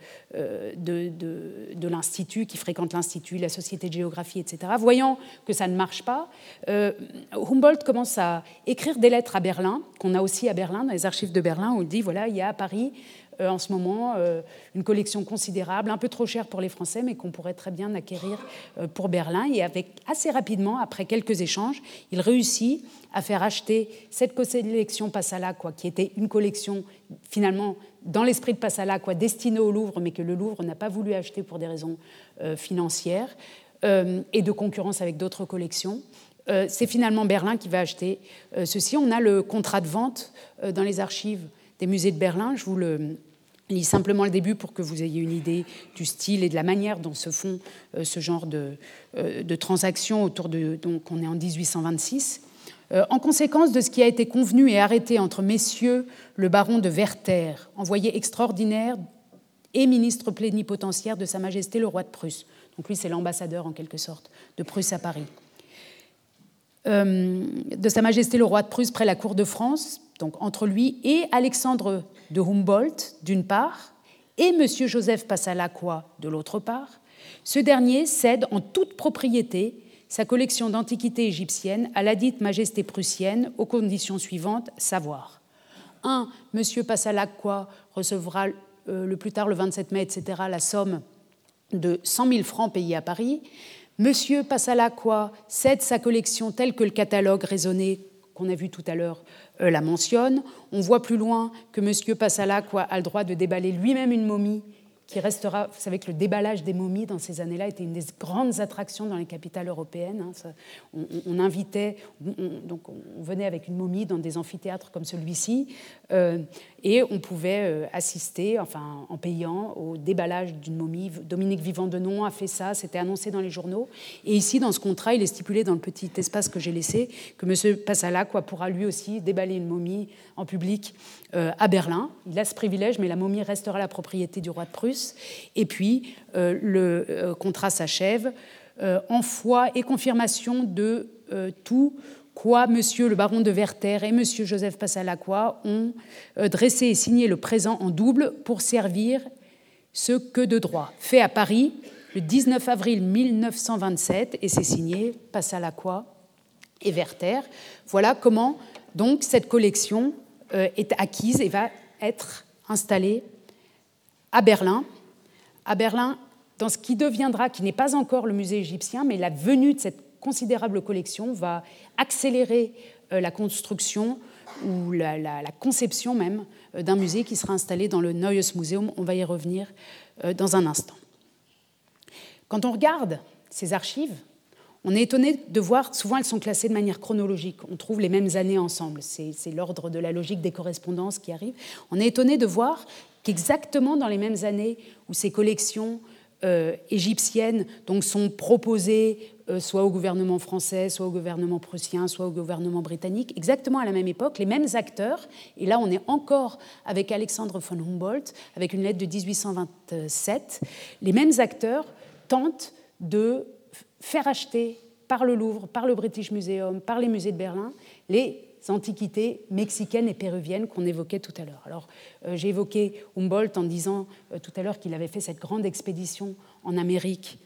de l'Institut, qui fréquente l'Institut, la Société de géographie, etc. Voyant que ça ne marche pas, Humboldt commence à écrire des lettres à Berlin, qu'on a aussi à Berlin, dans les archives de Berlin, où il dit, voilà, il y a à Paris en ce moment une collection considérable, un peu trop chère pour les Français, mais qu'on pourrait très bien acquérir pour Berlin. Et assez rapidement, après quelques échanges, il réussit à faire acheter cette collection Passalacqua, qui était une collection finalement dans l'esprit de Passalacqua destinée au Louvre, mais que le Louvre n'a pas voulu acheter pour des raisons financières et de concurrence avec d'autres collections. C'est finalement Berlin qui va acheter ceci. On a le contrat de vente dans les archives des musées de Berlin. Je vous le lis simplement le début pour que vous ayez une idée du style et de la manière dont se font ce genre de transactions autour de... Donc on est en 1826. En conséquence de ce qui a été convenu et arrêté entre messieurs le baron de Werther, envoyé extraordinaire et ministre plénipotentiaire de Sa Majesté le roi de Prusse. Donc lui, c'est l'ambassadeur en quelque sorte de Prusse à Paris. De Sa Majesté le roi de Prusse près la cour de France, donc entre lui et Alexandre de Humboldt d'une part, et M. Joseph Passalacqua de l'autre part, ce dernier cède en toute propriété sa collection d'antiquités égyptiennes à ladite majesté prussienne aux conditions suivantes, savoir 1. M. Passalacqua recevra le plus tard le 27 mai, etc., la somme de 100 000 francs payés à Paris. M. Passalacqua cède sa collection telle que le catalogue raisonné qu'on a vu tout à l'heure la mentionne. On voit plus loin que M. Passalacqua a le droit de déballer lui-même une momie qui restera... Vous savez que le déballage des momies dans ces années-là était une des grandes attractions dans les capitales européennes. On invitait... Donc on venait avec une momie dans des amphithéâtres comme celui-ci et on pouvait assister, enfin, en payant, au déballage d'une momie. Dominique Vivant-Denon a fait ça, c'était annoncé dans les journaux. Et ici, dans ce contrat, il est stipulé dans le petit espace que j'ai laissé que M. Passalacqua pourra lui aussi déballer une momie en public à Berlin. Il a ce privilège, mais la momie restera la propriété du roi de Prusse. Et puis, le contrat s'achève en foi et confirmation de tout quoi monsieur le baron de Werther et monsieur Joseph Passalacqua ont dressé et signé le présent en double pour servir ce que de droit. Fait à Paris le 19 avril 1927, et c'est signé Passalacqua et Werther. Voilà comment donc cette collection est acquise et va être installée à Berlin. À Berlin, dans ce qui deviendra, qui n'est pas encore le musée égyptien, mais la venue de cette considérable collection va accélérer la construction ou la conception même d'un musée qui sera installé dans le Neues Museum. On va y revenir dans un instant. Quand on regarde ces archives, on est étonné de voir, souvent elles sont classées de manière chronologique, on trouve les mêmes années ensemble, c'est l'ordre de la logique des correspondances qui arrive. On est étonné de voir qu'exactement dans les mêmes années où ces collections égyptiennes donc, sont proposées soit au gouvernement français, soit au gouvernement prussien, soit au gouvernement britannique, exactement à la même époque, les mêmes acteurs, et là on est encore avec Alexandre von Humboldt, avec une lettre de 1827, les mêmes acteurs tentent de faire acheter par le Louvre, par le British Museum, par les musées de Berlin, les antiquités mexicaines et péruviennes qu'on évoquait tout à l'heure. Alors, j'ai évoqué Humboldt en disant tout à l'heure qu'il avait fait cette grande expédition en Amérique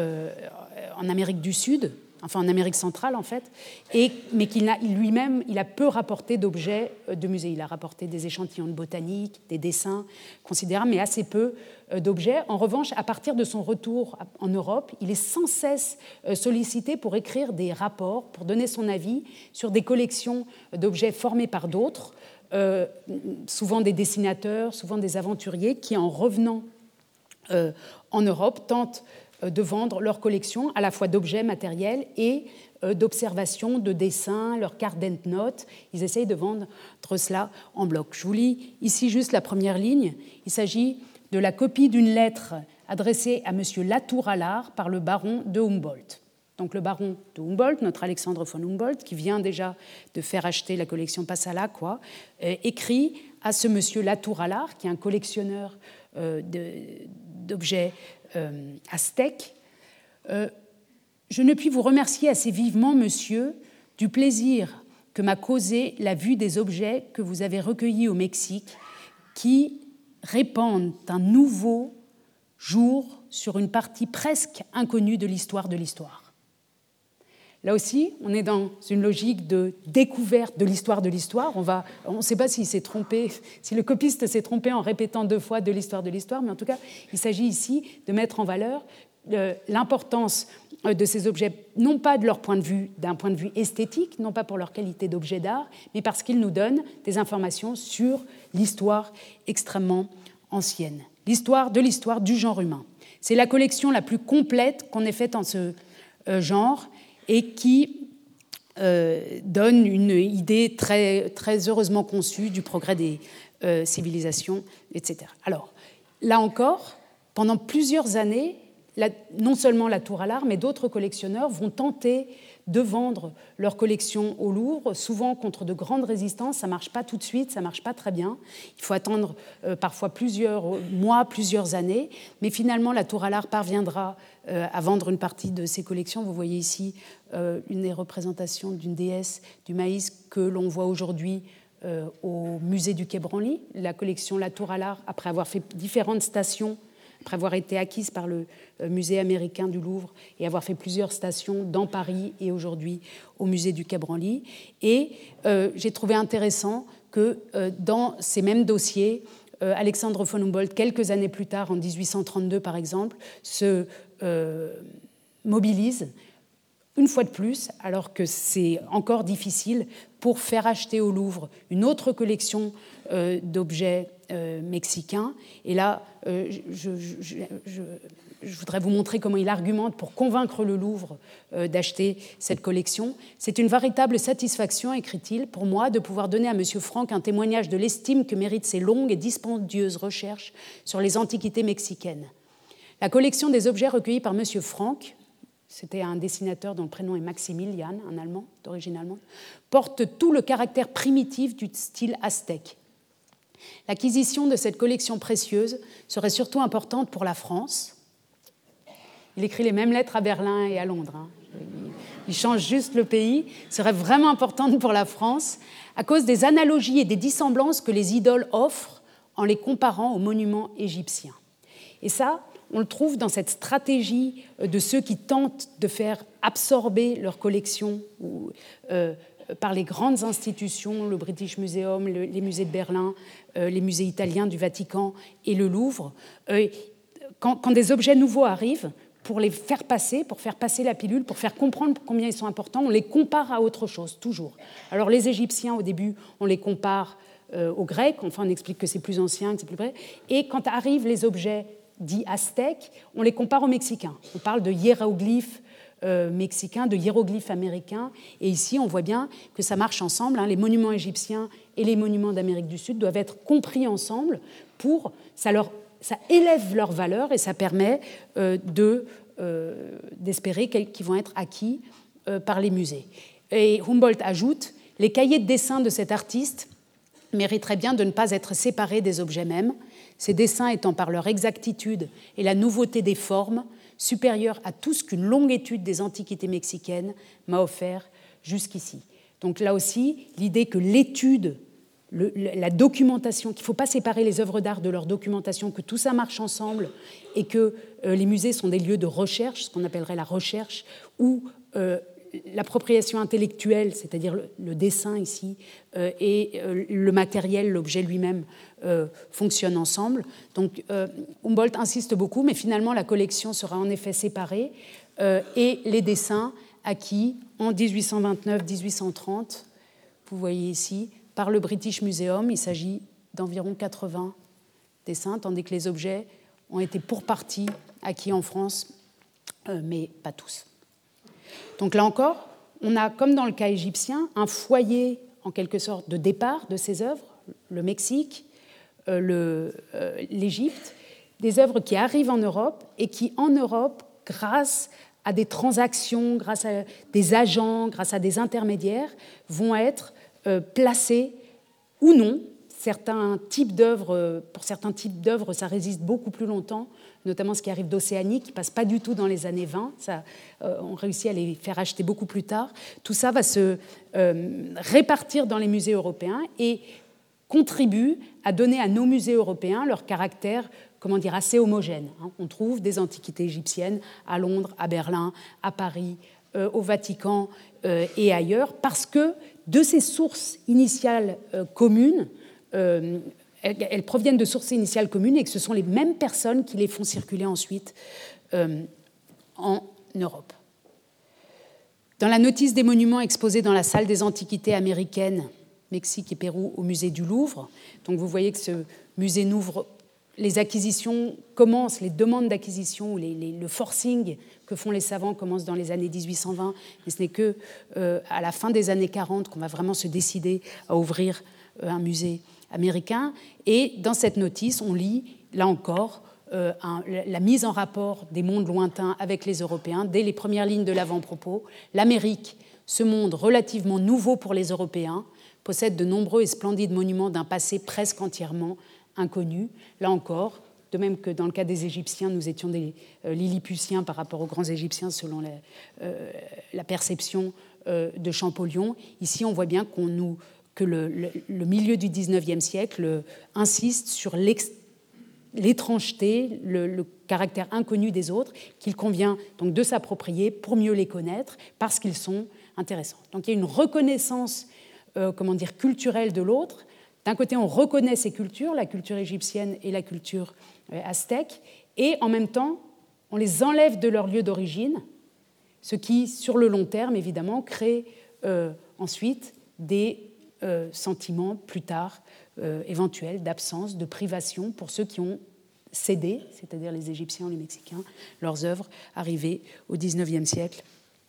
du Sud, enfin en Amérique centrale en fait, mais lui-même, il a peu rapporté d'objets de musée. Il a rapporté des échantillons de botanique, des dessins considérables, mais assez peu d'objets. En revanche, à partir de son retour en Europe, il est sans cesse sollicité pour écrire des rapports, pour donner son avis sur des collections d'objets formés par d'autres, souvent des dessinateurs, souvent des aventuriers, qui en revenant en Europe tentent de vendre leur collection à la fois d'objets matériels et d'observations, de dessins, leurs cartes d'Endnote. Ils essayent de vendre cela en bloc. Je vous lis ici juste la première ligne. Il s'agit de la copie d'une lettre adressée à M. Latour-Allard par le baron de Humboldt. Donc le baron de Humboldt, notre Alexandre von Humboldt, qui vient déjà de faire acheter la collection Passalacqua, écrit à ce monsieur Latour-Allard, qui est un collectionneur d'objets aztèques. Je ne puis vous remercier assez vivement, monsieur, du plaisir que m'a causé la vue des objets que vous avez recueillis au Mexique, qui répandent un nouveau jour sur une partie presque inconnue de l'histoire de l'histoire. Là aussi, on est dans une logique de découverte de l'histoire de l'histoire. On ne sait pas s'il s'est trompé, si le copiste s'est trompé en répétant 2 fois de l'histoire, mais en tout cas, il s'agit ici de mettre en valeur l'importance de ces objets, non pas de leur point de vue, d'un point de vue esthétique, non pas pour leur qualité d'objet d'art, mais parce qu'ils nous donnent des informations sur l'histoire extrêmement ancienne. L'histoire du genre humain. C'est la collection la plus complète qu'on ait faite en ce genre et qui donne une idée très, très heureusement conçue du progrès des civilisations, etc. Alors, là encore, pendant plusieurs années, non seulement la Tour à l'Art, mais d'autres collectionneurs vont tenter de vendre leur collection au Louvre, souvent contre de grandes résistances. Ça ne marche pas tout de suite, ça ne marche pas très bien. Il faut attendre parfois plusieurs mois, plusieurs années. Mais finalement, la Tour à l'Art parviendra à vendre une partie de ses collections. Vous voyez ici une des représentations d'une déesse du maïs que l'on voit aujourd'hui au musée du Quai Branly. La collection La Tour à l'Art, après avoir fait différentes stations, après avoir été acquise par le musée américain du Louvre et avoir fait plusieurs stations dans Paris et aujourd'hui au musée du Quai Branly. Et j'ai trouvé intéressant que dans ces mêmes dossiers, Alexandre von Humboldt, quelques années plus tard, en 1832 par exemple, se mobilise une fois de plus, alors que c'est encore difficile, pour faire acheter au Louvre une autre collection d'objets mexicains. Et là, je voudrais vous montrer comment il argumente pour convaincre le Louvre d'acheter cette collection. C'est une véritable satisfaction, écrit-il, pour moi, de pouvoir donner à M. Franck un témoignage de l'estime que méritent ses longues et dispendieuses recherches sur les antiquités mexicaines. La collection des objets recueillis par M. Franck, c'était un dessinateur dont le prénom est Maximilian, un Allemand, d'origine allemande, porte tout le caractère primitif du style aztèque. L'acquisition de cette collection précieuse serait surtout importante pour la France. Il écrit les mêmes lettres à Berlin et à Londres. Il change juste le pays. Serait vraiment importante pour la France à cause des analogies et des dissemblances que les idoles offrent en les comparant aux monuments égyptiens. Et ça, on le trouve dans cette stratégie de ceux qui tentent de faire absorber leur collection par les grandes institutions, le British Museum, les musées de Berlin, les musées italiens du Vatican et le Louvre. Quand des objets nouveaux arrivent, pour les faire passer, pour faire passer la pilule, pour faire comprendre combien ils sont importants, on les compare à autre chose, toujours. Alors les Égyptiens, au début, on les compare aux Grecs, enfin on explique que c'est plus ancien, que c'est plus vrai, et quand arrivent les objets dits aztèques, on les compare aux Mexicains. On parle de hiéroglyphes mexicains, de hiéroglyphes américains, et ici on voit bien que ça marche ensemble, hein. Les monuments égyptiens et les monuments d'Amérique du Sud doivent être compris ensemble pour... Ça élève leur valeur et ça permet d'espérer qu'ils vont être acquis par les musées. Et Humboldt ajoute, les cahiers de dessin de cet artiste mériteraient bien de ne pas être séparés des objets mêmes, ces dessins étant par leur exactitude et la nouveauté des formes supérieurs à tout ce qu'une longue étude des antiquités mexicaines m'a offert jusqu'ici. Donc là aussi, l'idée que l'étude, la documentation, qu'il ne faut pas séparer les œuvres d'art de leur documentation, que tout ça marche ensemble et que les musées sont des lieux de recherche, ce qu'on appellerait la recherche, où l'appropriation intellectuelle, c'est-à-dire le dessin ici, et le matériel, l'objet lui-même, fonctionnent ensemble. Donc Humboldt insiste beaucoup, mais finalement la collection sera en effet séparée et les dessins acquis en 1829-1830, vous voyez ici, par le British Museum. Il s'agit d'environ 80 dessins, tandis que les objets ont été pour partie acquis en France, mais pas tous. Donc là encore, on a, comme dans le cas égyptien, un foyer en quelque sorte de départ de ces œuvres, le Mexique, l'Égypte, des œuvres qui arrivent en Europe et qui, en Europe, grâce à des transactions, grâce à des agents, grâce à des intermédiaires, vont être placées ou non. Pour certains types d'œuvres, ça résiste beaucoup plus longtemps, notamment ce qui arrive d'Océanie, qui ne passe pas du tout dans les années 20. On réussit à les faire acheter beaucoup plus tard. Tout ça va se répartir dans les musées européens et contribue à donner à nos musées européens leur caractère, assez homogène. On trouve des antiquités égyptiennes à Londres, à Berlin, à Paris, au Vatican et ailleurs, parce que de ces sources initiales communes, elles proviennent de sources initiales communes et que ce sont les mêmes personnes qui les font circuler ensuite en Europe. Dans la notice des monuments exposés dans la salle des antiquités américaines, Mexique et Pérou, au musée du Louvre, donc vous voyez que ce musée Louvre, les acquisitions commencent, les demandes d'acquisition, le forcing que font les savants commencent dans les années 1820, mais ce n'est qu'à la fin des années 40 qu'on va vraiment se décider à ouvrir un musée américain. Et dans cette notice, on lit, là encore, la mise en rapport des mondes lointains avec les Européens dès les premières lignes de l'avant-propos. L'Amérique, ce monde relativement nouveau pour les Européens, possède de nombreux et splendides monuments d'un passé presque entièrement inconnu. Là encore, de même que dans le cas des Égyptiens, nous étions des Lilliputiens par rapport aux grands Égyptiens selon la perception de Champollion. Ici, on voit bien que le milieu du XIXe siècle insiste sur l'étrangeté, le caractère inconnu des autres, qu'il convient donc de s'approprier pour mieux les connaître, parce qu'ils sont intéressants. Donc il y a une reconnaissance culturelle de l'autre. D'un côté, on reconnaît ces cultures, la culture égyptienne et la culture aztèque, et en même temps, on les enlève de leur lieu d'origine, ce qui, sur le long terme, évidemment, crée ensuite des sentiments plus tard éventuels d'absence, de privation pour ceux qui ont cédé, c'est-à-dire les Égyptiens ou les Mexicains, leurs œuvres arrivées au XIXe siècle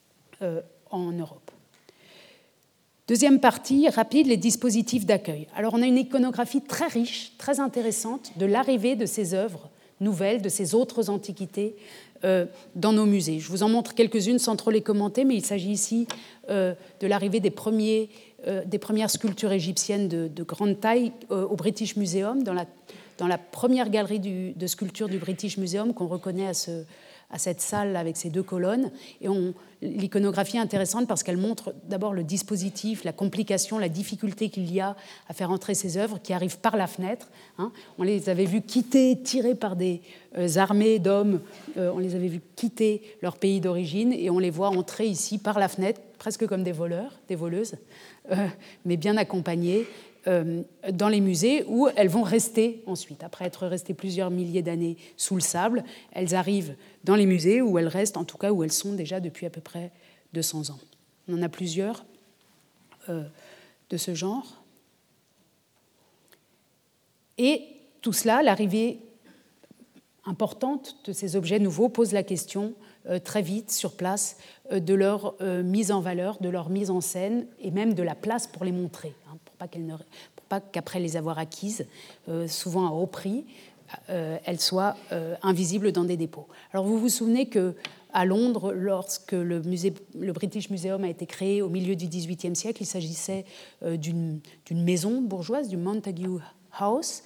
en Europe. Deuxième partie, rapide, les dispositifs d'accueil. Alors on a une iconographie très riche, très intéressante de l'arrivée de ces œuvres nouvelles, de ces autres antiquités dans nos musées. Je vous en montre quelques-unes sans trop les commenter, mais il s'agit ici de l'arrivée des premières sculptures égyptiennes de grande taille au British Museum, dans la première galerie de sculptures du British Museum qu'on reconnaît à cette salle avec ces deux colonnes. Et l'iconographie est intéressante parce qu'elle montre d'abord le dispositif, la complication, la difficulté qu'il y a à faire entrer ces œuvres qui arrivent par la fenêtre. On les avait vus quitter, tirés par des armées d'hommes, on les avait vus quitter leur pays d'origine et on les voit entrer ici par la fenêtre, presque comme des voleurs, des voleuses, mais bien accompagnées dans les musées où elles vont rester ensuite. Après être restées plusieurs milliers d'années sous le sable, elles arrivent dans les musées où elles restent, en tout cas où elles sont déjà depuis à peu près 200 ans. On en a plusieurs de ce genre. Et tout cela, l'arrivée importante de ces objets nouveaux pose la question très vite sur place de leur mise en valeur, de leur mise en scène et même de la place pour les montrer, pour pas qu'après les avoir acquises, souvent à haut prix, elles soient invisibles dans des dépôts. Alors vous vous souvenez qu'à Londres, lorsque le British Museum a été créé au milieu du XVIIIe siècle, il s'agissait d'une maison bourgeoise, du Montague House,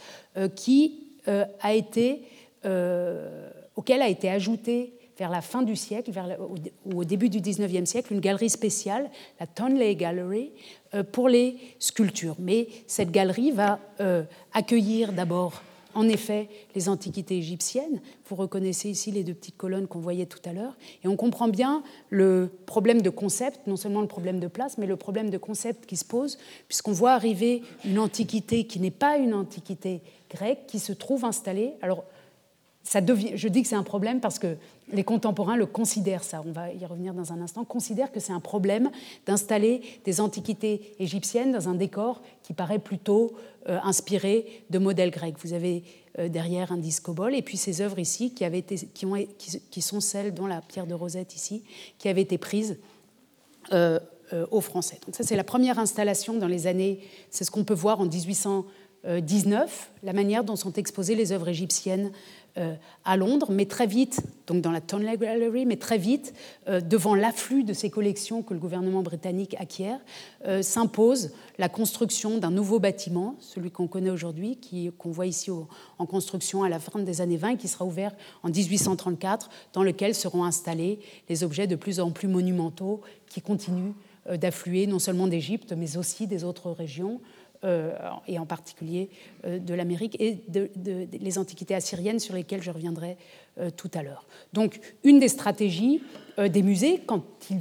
auquel a été ajoutée vers la fin du siècle, ou au début du XIXe siècle, une galerie spéciale, la Tonley Gallery, pour les sculptures. Mais cette galerie va accueillir d'abord, en effet, les antiquités égyptiennes. Vous reconnaissez ici les deux petites colonnes qu'on voyait tout à l'heure. Et on comprend bien le problème de concept, non seulement le problème de place, mais le problème de concept qui se pose, puisqu'on voit arriver une antiquité qui n'est pas une antiquité grecque, qui se trouve installée. Alors, je dis que c'est un problème parce que les contemporains le considèrent, ça, on va y revenir dans un instant, considèrent que c'est un problème d'installer des antiquités égyptiennes dans un décor qui paraît plutôt inspiré de modèles grecs. Vous avez derrière un discobole et puis ces œuvres ici qui sont celles dont la pierre de Rosette ici, qui avaient été prises aux Français. Donc ça, c'est la première installation dans les années, c'est ce qu'on peut voir en 1819, la manière dont sont exposées les œuvres égyptiennes à Londres, mais très vite, donc dans la Tonley Gallery, mais très vite, devant l'afflux de ces collections que le gouvernement britannique acquiert, s'impose la construction d'un nouveau bâtiment, celui qu'on connaît aujourd'hui, qu'on voit ici en construction à la fin des années 20, qui sera ouvert en 1834, dans lequel seront installés les objets de plus en plus monumentaux qui continuent d'affluer non seulement d'Égypte, mais aussi des autres régions, et en particulier de l'Amérique et les antiquités assyriennes sur lesquelles je reviendrai tout à l'heure. Donc, une des stratégies des musées, quand ils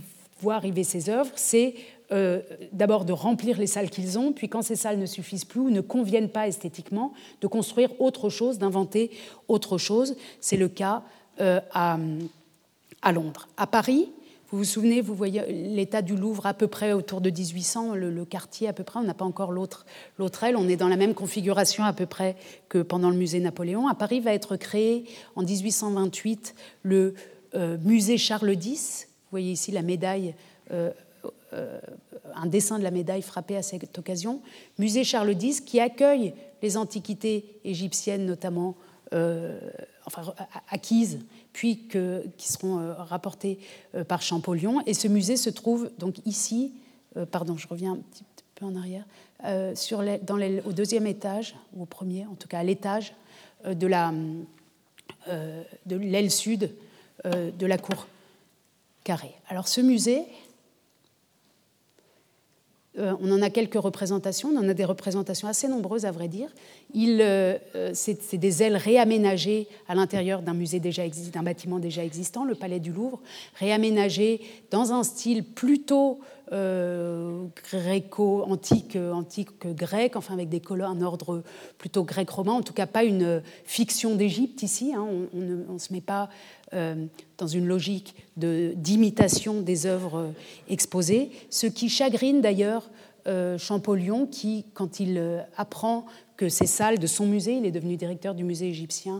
voient arriver ces œuvres, c'est d'abord de remplir les salles qu'ils ont, puis quand ces salles ne suffisent plus ou ne conviennent pas esthétiquement, de construire autre chose, d'inventer autre chose. C'est le cas à Londres. À Paris, vous vous souvenez, vous voyez l'état du Louvre à peu près autour de 1800, le quartier à peu près, on n'a pas encore l'autre aile, on est dans la même configuration à peu près que pendant le musée Napoléon. À Paris va être créé en 1828 le musée Charles X. Vous voyez ici la médaille, un dessin de la médaille frappé à cette occasion. Musée Charles X qui accueille les antiquités égyptiennes notamment acquises, puis qui seront rapportées par Champollion. Et ce musée se trouve donc ici, je reviens un petit peu en arrière, au deuxième étage, ou au premier, en tout cas à l'étage de l'aile sud de la cour carrée. Alors ce musée, on en a quelques représentations, on en a des représentations assez nombreuses à vrai dire. C'est des ailes réaménagées à l'intérieur d'un musée d'un bâtiment déjà existant, le Palais du Louvre, réaménagées dans un style plutôt antique grec, enfin avec des colonnes, un ordre plutôt grec-romain, en tout cas pas une fiction d'Égypte ici, hein, on ne se met pas dans une logique d'imitation des œuvres exposées, ce qui chagrine d'ailleurs Champollion qui, quand il apprend que ces salles de son musée, il est devenu directeur du musée égyptien,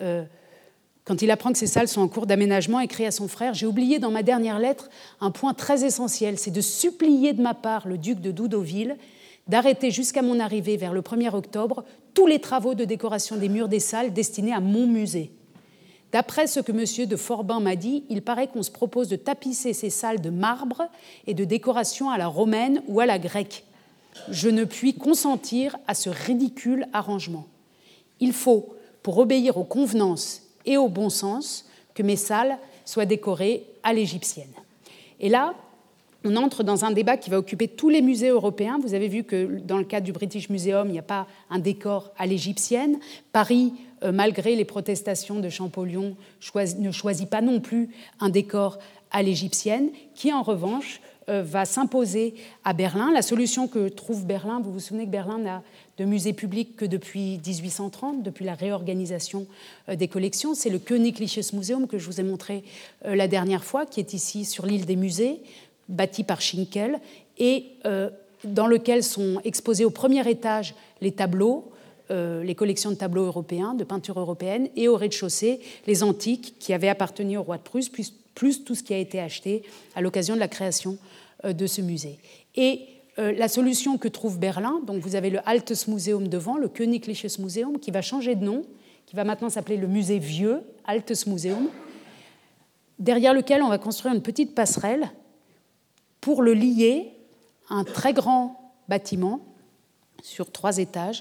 quand il apprend que ces salles sont en cours d'aménagement, écrit à son frère « J'ai oublié dans ma dernière lettre un point très essentiel, c'est de supplier de ma part le duc de Doudeauville d'arrêter jusqu'à mon arrivée vers le 1er octobre tous les travaux de décoration des murs des salles destinés à mon musée. D'après ce que M. de Forbin m'a dit, il paraît qu'on se propose de tapisser ces salles de marbre et de décoration à la romaine ou à la grecque. Je ne puis consentir à ce ridicule arrangement. Il faut, pour obéir aux convenances et au bon sens, que mes salles soient décorées à l'égyptienne. » Et là, on entre dans un débat qui va occuper tous les musées européens. Vous avez vu que dans le cadre du British Museum, il n'y a pas un décor à l'égyptienne. Paris, malgré les protestations de Champollion, ne choisit pas non plus un décor à l'égyptienne, qui en revanche va s'imposer à Berlin. La solution que trouve Berlin, vous vous souvenez que Berlin n'a de musée public que depuis 1830, depuis la réorganisation des collections, c'est le Königliches Museum que je vous ai montré la dernière fois, qui est ici sur l'île des musées, bâti par Schinkel, et dans lequel sont exposés au premier étage les tableaux, les collections de tableaux européens, de peinture européenne, et au rez-de-chaussée, les antiques qui avaient appartenu au roi de Prusse, plus tout ce qui a été acheté à l'occasion de la création de ce musée. Et la solution que trouve Berlin, donc vous avez le Altes Museum devant, le Königliches Museum, qui va changer de nom, qui va maintenant s'appeler le musée vieux, Altes Museum, derrière lequel on va construire une petite passerelle pour le lier à un très grand bâtiment sur 3 étages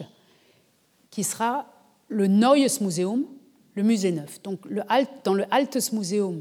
qui sera le Neues Museum, le musée neuf. Donc dans le Altes Museum,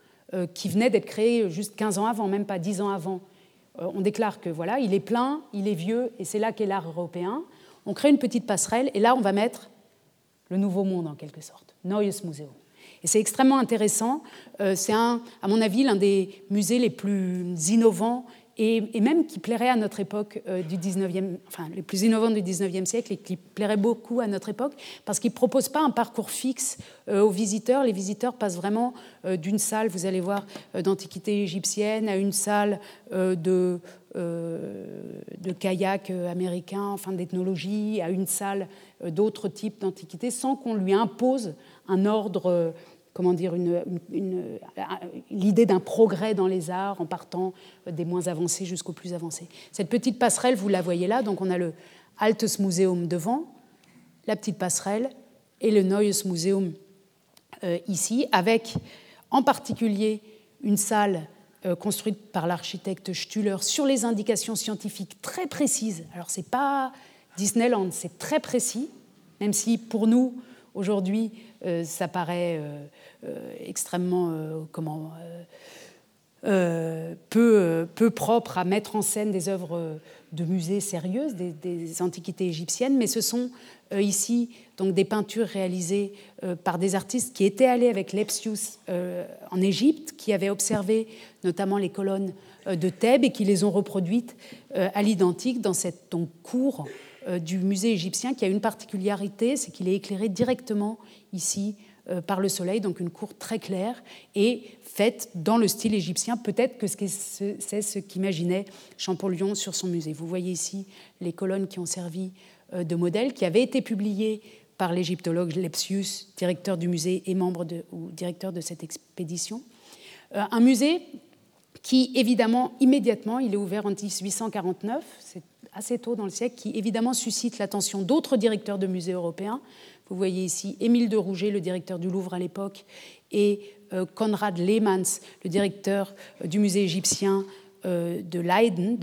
qui venait d'être créé juste 15 ans avant, même pas 10 ans avant, on déclare que voilà, il est plein, il est vieux, et c'est là qu'est l'art européen. On crée une petite passerelle, et là, on va mettre le nouveau monde, en quelque sorte, Neues Museum. Et c'est extrêmement intéressant. C'est, à mon avis, l'un des musées les plus innovants et même qui plairait à notre époque du 19e, enfin, les plus innovants du 19e siècle et qui plairait beaucoup à notre époque parce qu'il ne propose pas un parcours fixe aux visiteurs. Les visiteurs passent vraiment d'une salle, vous allez voir, d'antiquité égyptienne à une salle de kayak américain, enfin d'ethnologie, à une salle d'autres types d'antiquités sans qu'on lui impose un ordre... l'idée d'un progrès dans les arts en partant des moins avancés jusqu'aux plus avancés. Cette petite passerelle, vous la voyez là, donc on a le Altes Museum devant, la petite passerelle et le Neues Museum ici, avec en particulier une salle construite par l'architecte Stüler sur les indications scientifiques très précises. Alors c'est pas Disneyland, c'est très précis, même si pour nous, aujourd'hui, ça paraît extrêmement peu propre à mettre en scène des œuvres de musées sérieuses, des antiquités égyptiennes, mais ce sont ici donc des peintures réalisées par des artistes qui étaient allés avec Lepsius en Égypte, qui avaient observé notamment les colonnes de Thèbes et qui les ont reproduites à l'identique dans cette cour du musée égyptien, qui a une particularité, c'est qu'il est éclairé directement ici par le soleil, donc une cour très claire et faite dans le style égyptien. Peut-être que c'est ce qu'imaginait Champollion sur son musée. Vous voyez ici les colonnes qui ont servi de modèle, qui avaient été publiées par l'égyptologue Lepsius, directeur du musée et ou directeur de cette expédition. Un musée qui, évidemment, immédiatement, il est ouvert en 1849, c'est assez tôt dans le siècle, qui évidemment suscite l'attention d'autres directeurs de musées européens. Vous voyez ici Émile de Rouget, le directeur du Louvre à l'époque, et Konrad Lehmanns, le directeur du musée égyptien de Leiden,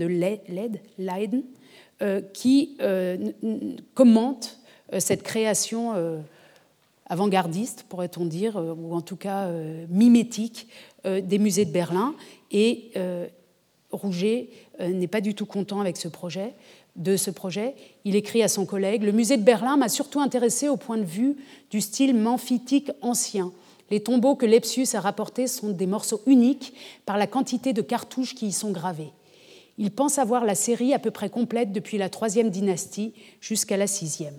qui commente cette création avant-gardiste, pourrait-on dire, ou en tout cas mimétique des musées de Berlin. Et Rouget n'est pas du tout content avec ce projet. Il écrit à son collègue « Le musée de Berlin m'a surtout intéressé au point de vue du style memphitique ancien. Les tombeaux que Lepsius a rapportés sont des morceaux uniques par la quantité de cartouches qui y sont gravées. Il pense avoir la série à peu près complète depuis la 3e dynastie jusqu'à la 6e.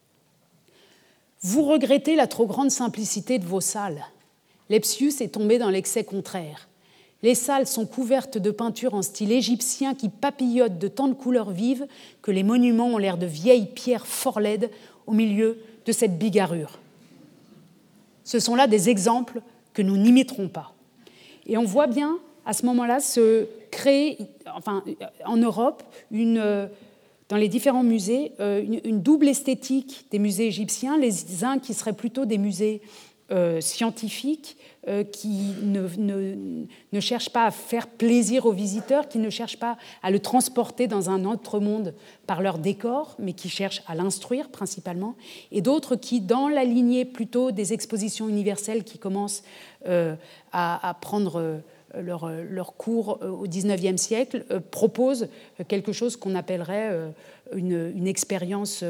Vous regrettez la trop grande simplicité de vos salles. Lepsius est tombé dans l'excès contraire. Les salles sont couvertes de peintures en style égyptien qui papillotent de tant de couleurs vives que les monuments ont l'air de vieilles pierres fort laides au milieu de cette bigarrure. Ce sont là des exemples que nous n'imiterons pas. » Et on voit bien, à ce moment-là, se créer, en Europe, dans les différents musées, une double esthétique des musées égyptiens, les uns qui seraient plutôt des musées scientifiques, qui ne cherchent pas à faire plaisir aux visiteurs, qui ne cherchent pas à le transporter dans un autre monde par leur décor, mais qui cherchent à l'instruire principalement, et d'autres qui, dans la lignée plutôt des expositions universelles qui commencent à prendre leur cours au XIXe siècle, proposent quelque chose qu'on appellerait une expérience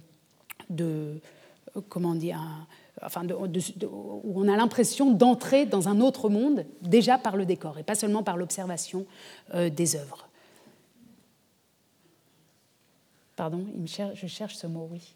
où on a l'impression d'entrer dans un autre monde déjà par le décor et pas seulement par l'observation des œuvres. Pardon, je cherche ce mot, oui.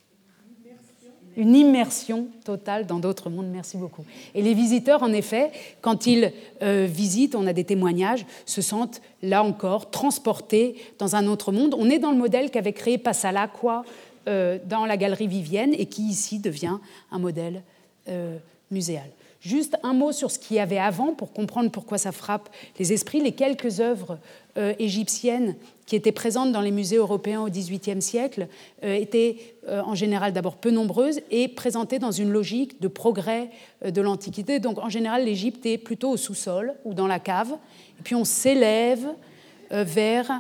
Une immersion totale dans d'autres mondes, merci beaucoup. Et les visiteurs, en effet, quand ils visitent, on a des témoignages, se sentent, là encore, transportés dans un autre monde. On est dans le modèle qu'avait créé Passalacqua dans la galerie Vivienne et qui, ici, devient un modèle muséal. Juste un mot sur ce qu'il y avait avant pour comprendre pourquoi ça frappe les esprits. Les quelques œuvres égyptiennes qui étaient présentes dans les musées européens au XVIIIe siècle étaient en général d'abord peu nombreuses et présentées dans une logique de progrès de l'Antiquité. Donc en général, l'Égypte est plutôt au sous-sol ou dans la cave. Et puis on s'élève vers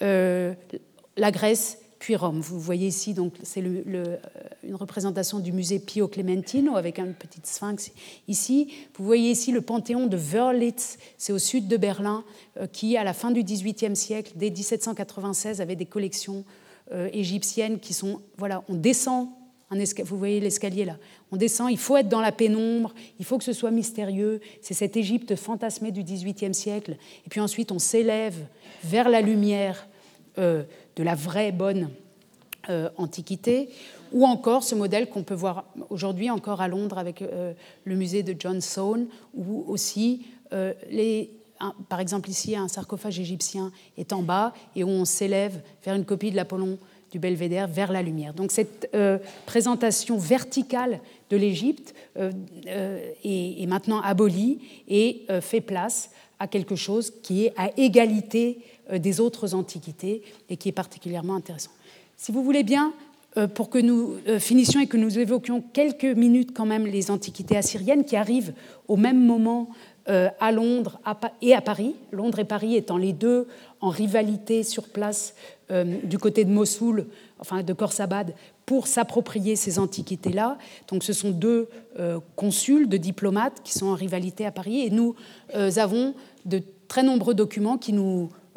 la Grèce puis Rome. Vous voyez ici, donc, c'est une représentation du musée Pio Clementino avec une petite sphinx ici. Vous voyez ici le panthéon de Wörlitz, c'est au sud de Berlin, qui, à la fin du XVIIIe siècle, dès 1796, avait des collections égyptiennes qui sont... Voilà, on descend, vous voyez l'escalier là, on descend, il faut être dans la pénombre, il faut que ce soit mystérieux, c'est cette Égypte fantasmée du XVIIIe siècle. Et puis ensuite, on s'élève vers la lumière de la vraie bonne antiquité, ou encore ce modèle qu'on peut voir aujourd'hui encore à Londres avec le musée de John Soane, où aussi, par exemple ici, un sarcophage égyptien est en bas et où on s'élève vers une copie de l'Apollon du Belvédère vers la lumière. Donc cette présentation verticale de l'Égypte est maintenant abolie et fait place à quelque chose qui est à égalité des autres antiquités et qui est particulièrement intéressant. Si vous voulez bien, pour que nous finissions et que nous évoquions quelques minutes quand même les antiquités assyriennes qui arrivent au même moment à Londres et à Paris, Londres et Paris étant les deux en rivalité sur place du côté de Mossoul, enfin de Khorsabad, pour s'approprier ces antiquités-là. Donc ce sont deux consuls, de diplomates qui sont en rivalité à Paris, et nous avons de très nombreux documents qui nous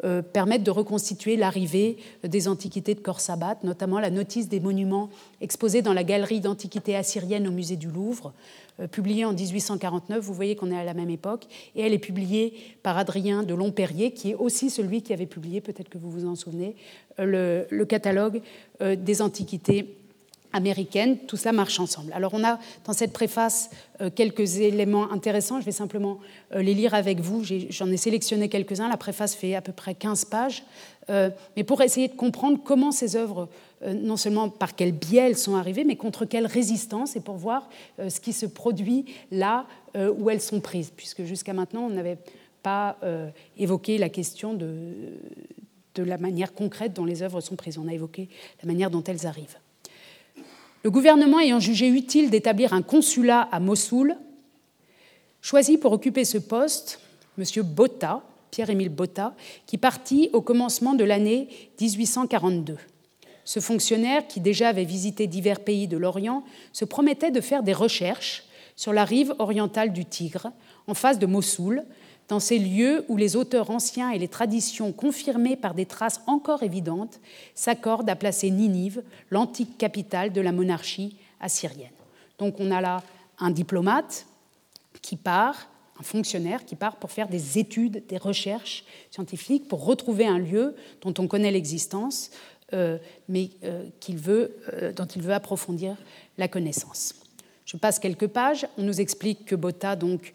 permettent de reconstituer l'arrivée des antiquités de Khorsabad, notamment la notice des monuments exposés dans la galerie d'antiquités assyriennes au musée du Louvre, publiée en 1849, vous voyez qu'on est à la même époque, et elle est publiée par Adrien de Lomperrier, qui est aussi celui qui avait publié, peut-être que vous vous en souvenez, le catalogue des antiquités américaine, tout cela marche ensemble. Alors on a dans cette préface quelques éléments intéressants, je vais simplement les lire avec vous, j'en ai sélectionné quelques-uns, la préface fait à peu près 15 pages, mais pour essayer de comprendre comment ces œuvres, non seulement par quel biais elles sont arrivées, mais contre quelle résistance, et pour voir ce qui se produit là où elles sont prises, puisque jusqu'à maintenant on n'avait pas évoqué la question de la manière concrète dont les œuvres sont prises, on a évoqué la manière dont elles arrivent. Le gouvernement ayant jugé utile d'établir un consulat à Mossoul, choisit pour occuper ce poste M. Botta, Pierre-Émile Botta, qui partit au commencement de l'année 1842. Ce fonctionnaire, qui déjà avait visité divers pays de l'Orient, se promettait de faire des recherches sur la rive orientale du Tigre, en face de Mossoul, dans ces lieux où les auteurs anciens et les traditions confirmées par des traces encore évidentes s'accordent à placer Ninive, l'antique capitale de la monarchie assyrienne. Donc on a là un diplomate qui part, un fonctionnaire qui part pour faire des études, des recherches scientifiques, pour retrouver un lieu dont on connaît l'existence, mais dont il veut approfondir la connaissance. Je passe quelques pages. On nous explique que Botta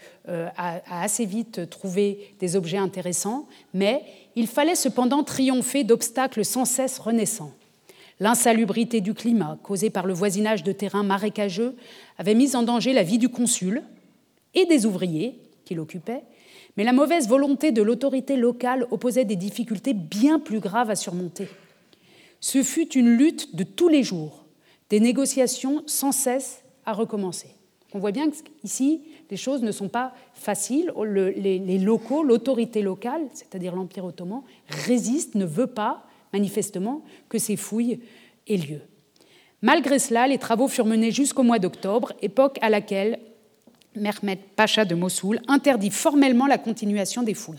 a assez vite trouvé des objets intéressants, mais il fallait cependant triompher d'obstacles sans cesse renaissants. L'insalubrité du climat, causée par le voisinage de terrains marécageux, avait mis en danger la vie du consul et des ouvriers qui l'occupaient, mais la mauvaise volonté de l'autorité locale opposait des difficultés bien plus graves à surmonter. Ce fut une lutte de tous les jours, des négociations sans cesse à recommencer. On voit bien qu'ici, les choses ne sont pas faciles. Les locaux, l'autorité locale, c'est-à-dire l'Empire ottoman, résiste, ne veut pas, manifestement, que ces fouilles aient lieu. Malgré cela, les travaux furent menés jusqu'au mois d'octobre, époque à laquelle Mehmed Pacha de Mossoul interdit formellement la continuation des fouilles.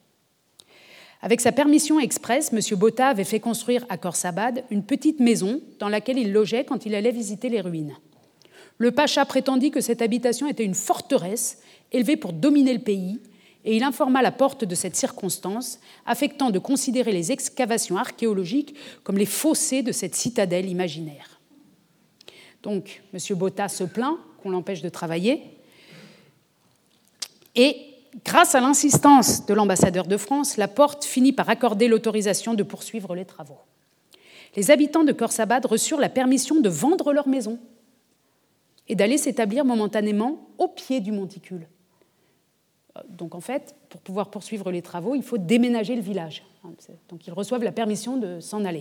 Avec sa permission expresse, M. Botta avait fait construire à Khorsabad une petite maison dans laquelle il logeait quand il allait visiter les ruines. Le pacha prétendit que cette habitation était une forteresse élevée pour dominer le pays, et il informa la porte de cette circonstance, affectant de considérer les excavations archéologiques comme les fossés de cette citadelle imaginaire. Donc, M. Botta se plaint qu'on l'empêche de travailler, et grâce à l'insistance de l'ambassadeur de France, la porte finit par accorder l'autorisation de poursuivre les travaux. Les habitants de Khorsabad reçurent la permission de vendre leur maison et d'aller s'établir momentanément au pied du monticule. Donc en fait, pour pouvoir poursuivre les travaux, il faut déménager le village. Donc ils reçoivent la permission de s'en aller.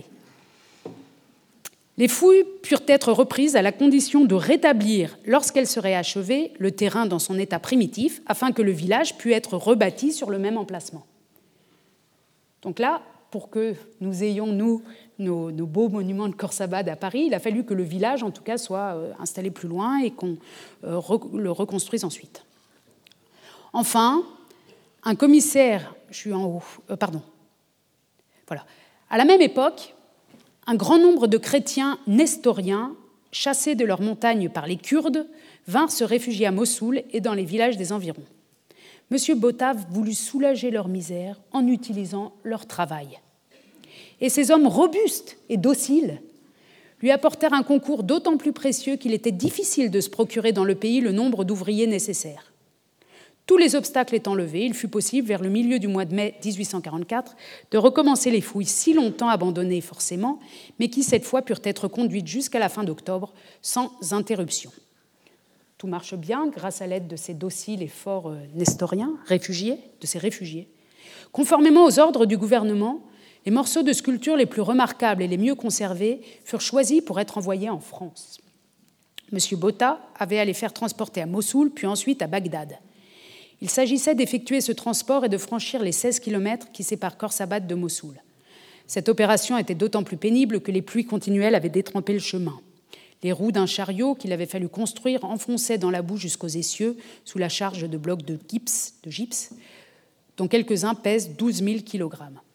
Les fouilles purent être reprises à la condition de rétablir, lorsqu'elles seraient achevées, le terrain dans son état primitif, afin que le village puisse être rebâti sur le même emplacement. Donc là, pour que nous ayons, nous, nos beaux monuments de Khorsabad à Paris, il a fallu que le village, en tout cas, soit installé plus loin et qu'on le reconstruise ensuite. Enfin, un commissaire... Je suis en haut. Voilà. À la même époque, un grand nombre de chrétiens nestoriens, chassés de leurs montagnes par les Kurdes, vinrent se réfugier à Mossoul et dans les villages des environs. M. Botta voulut soulager leur misère en utilisant leur travail. Et ces hommes robustes et dociles lui apportèrent un concours d'autant plus précieux qu'il était difficile de se procurer dans le pays le nombre d'ouvriers nécessaires. Tous les obstacles étant levés, il fut possible, vers le milieu du mois de mai 1844, de recommencer les fouilles si longtemps abandonnées forcément, mais qui cette fois purent être conduites jusqu'à la fin d'octobre sans interruption. Tout marche bien grâce à l'aide de ces dociles et forts nestoriens, de ces réfugiés. Conformément aux ordres du gouvernement, les morceaux de sculpture les plus remarquables et les mieux conservés furent choisis pour être envoyés en France. M. Botta avait à les faire transporter à Mossoul, puis ensuite à Bagdad. Il s'agissait d'effectuer ce transport et de franchir les 16 kilomètres qui séparent Khorsabad de Mossoul. Cette opération était d'autant plus pénible que les pluies continuelles avaient détrempé le chemin. Les roues d'un chariot qu'il avait fallu construire enfonçaient dans la boue jusqu'aux essieux sous la charge de blocs de gypse, dont quelques-uns pèsent 12 000 kilogrammes.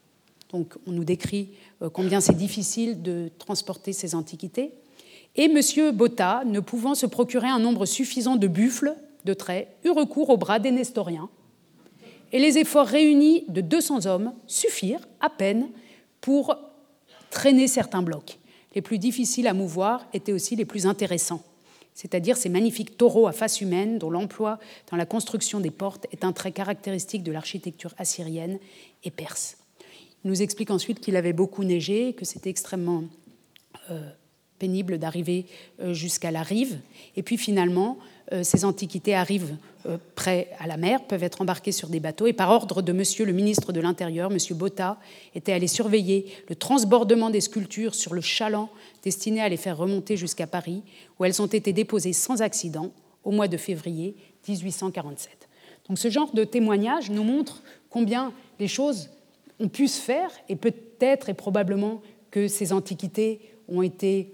Donc on nous décrit combien c'est difficile de transporter ces antiquités. Et M. Botta, ne pouvant se procurer un nombre suffisant de buffles, de traits, eut recours aux bras des Nestoriens. Et les efforts réunis de 200 hommes suffirent à peine pour traîner certains blocs. Les plus difficiles à mouvoir étaient aussi les plus intéressants, c'est-à-dire ces magnifiques taureaux à face humaine dont l'emploi dans la construction des portes est un trait caractéristique de l'architecture assyrienne et perse. Il nous explique ensuite qu'il avait beaucoup neigé, que c'était extrêmement pénible d'arriver jusqu'à la rive. Et puis finalement, ces antiquités arrivent près à la mer, peuvent être embarquées sur des bateaux. Et par ordre de monsieur le ministre de l'Intérieur, monsieur Botta, était allé surveiller le transbordement des sculptures sur le chaland destiné à les faire remonter jusqu'à Paris, où elles ont été déposées sans accident au mois de février 1847. Donc ce genre de témoignage nous montre combien les choses ont pu se faire, et peut-être et probablement que ces antiquités ont été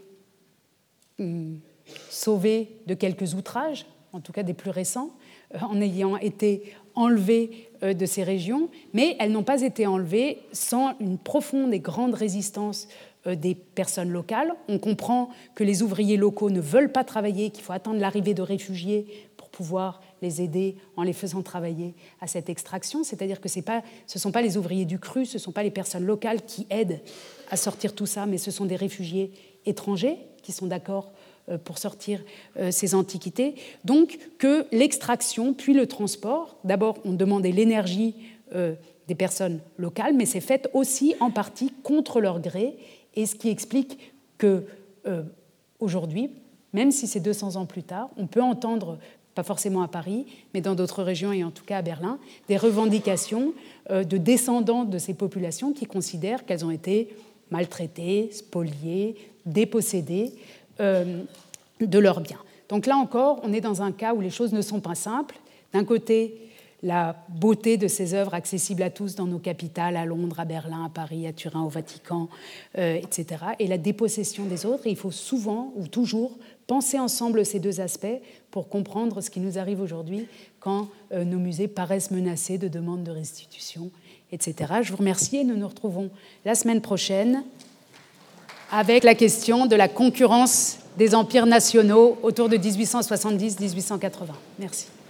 sauvées de quelques outrages, en tout cas des plus récents, en ayant été enlevées de ces régions, mais elles n'ont pas été enlevées sans une profonde et grande résistance des personnes locales. On comprend que les ouvriers locaux ne veulent pas travailler, qu'il faut attendre l'arrivée de réfugiés pour pouvoir les aider en les faisant travailler à cette extraction. C'est-à-dire que ce ne sont pas les ouvriers du cru, ce ne sont pas les personnes locales qui aident à sortir tout ça, mais ce sont des réfugiés étrangers qui sont d'accord pour sortir ces antiquités. Donc que l'extraction puis le transport, d'abord on demandait l'énergie des personnes locales, mais c'est fait aussi en partie contre leur gré, et ce qui explique qu'aujourd'hui, même si c'est 200 ans plus tard, on peut entendre, pas forcément à Paris, mais dans d'autres régions et en tout cas à Berlin, des revendications de descendants de ces populations qui considèrent qu'elles ont été maltraitées, spoliées, dépossédées de leurs biens. Donc là encore, on est dans un cas où les choses ne sont pas simples. D'un côté, la beauté de ces œuvres accessibles à tous dans nos capitales, à Londres, à Berlin, à Paris, à Turin, au Vatican, etc. Et la dépossession des autres. Et il faut souvent ou toujours penser ensemble ces deux aspects pour comprendre ce qui nous arrive aujourd'hui quand nos musées paraissent menacés de demandes de restitution, etc. Je vous remercie et nous nous retrouvons la semaine prochaine avec la question de la concurrence des empires nationaux autour de 1870-1880. Merci.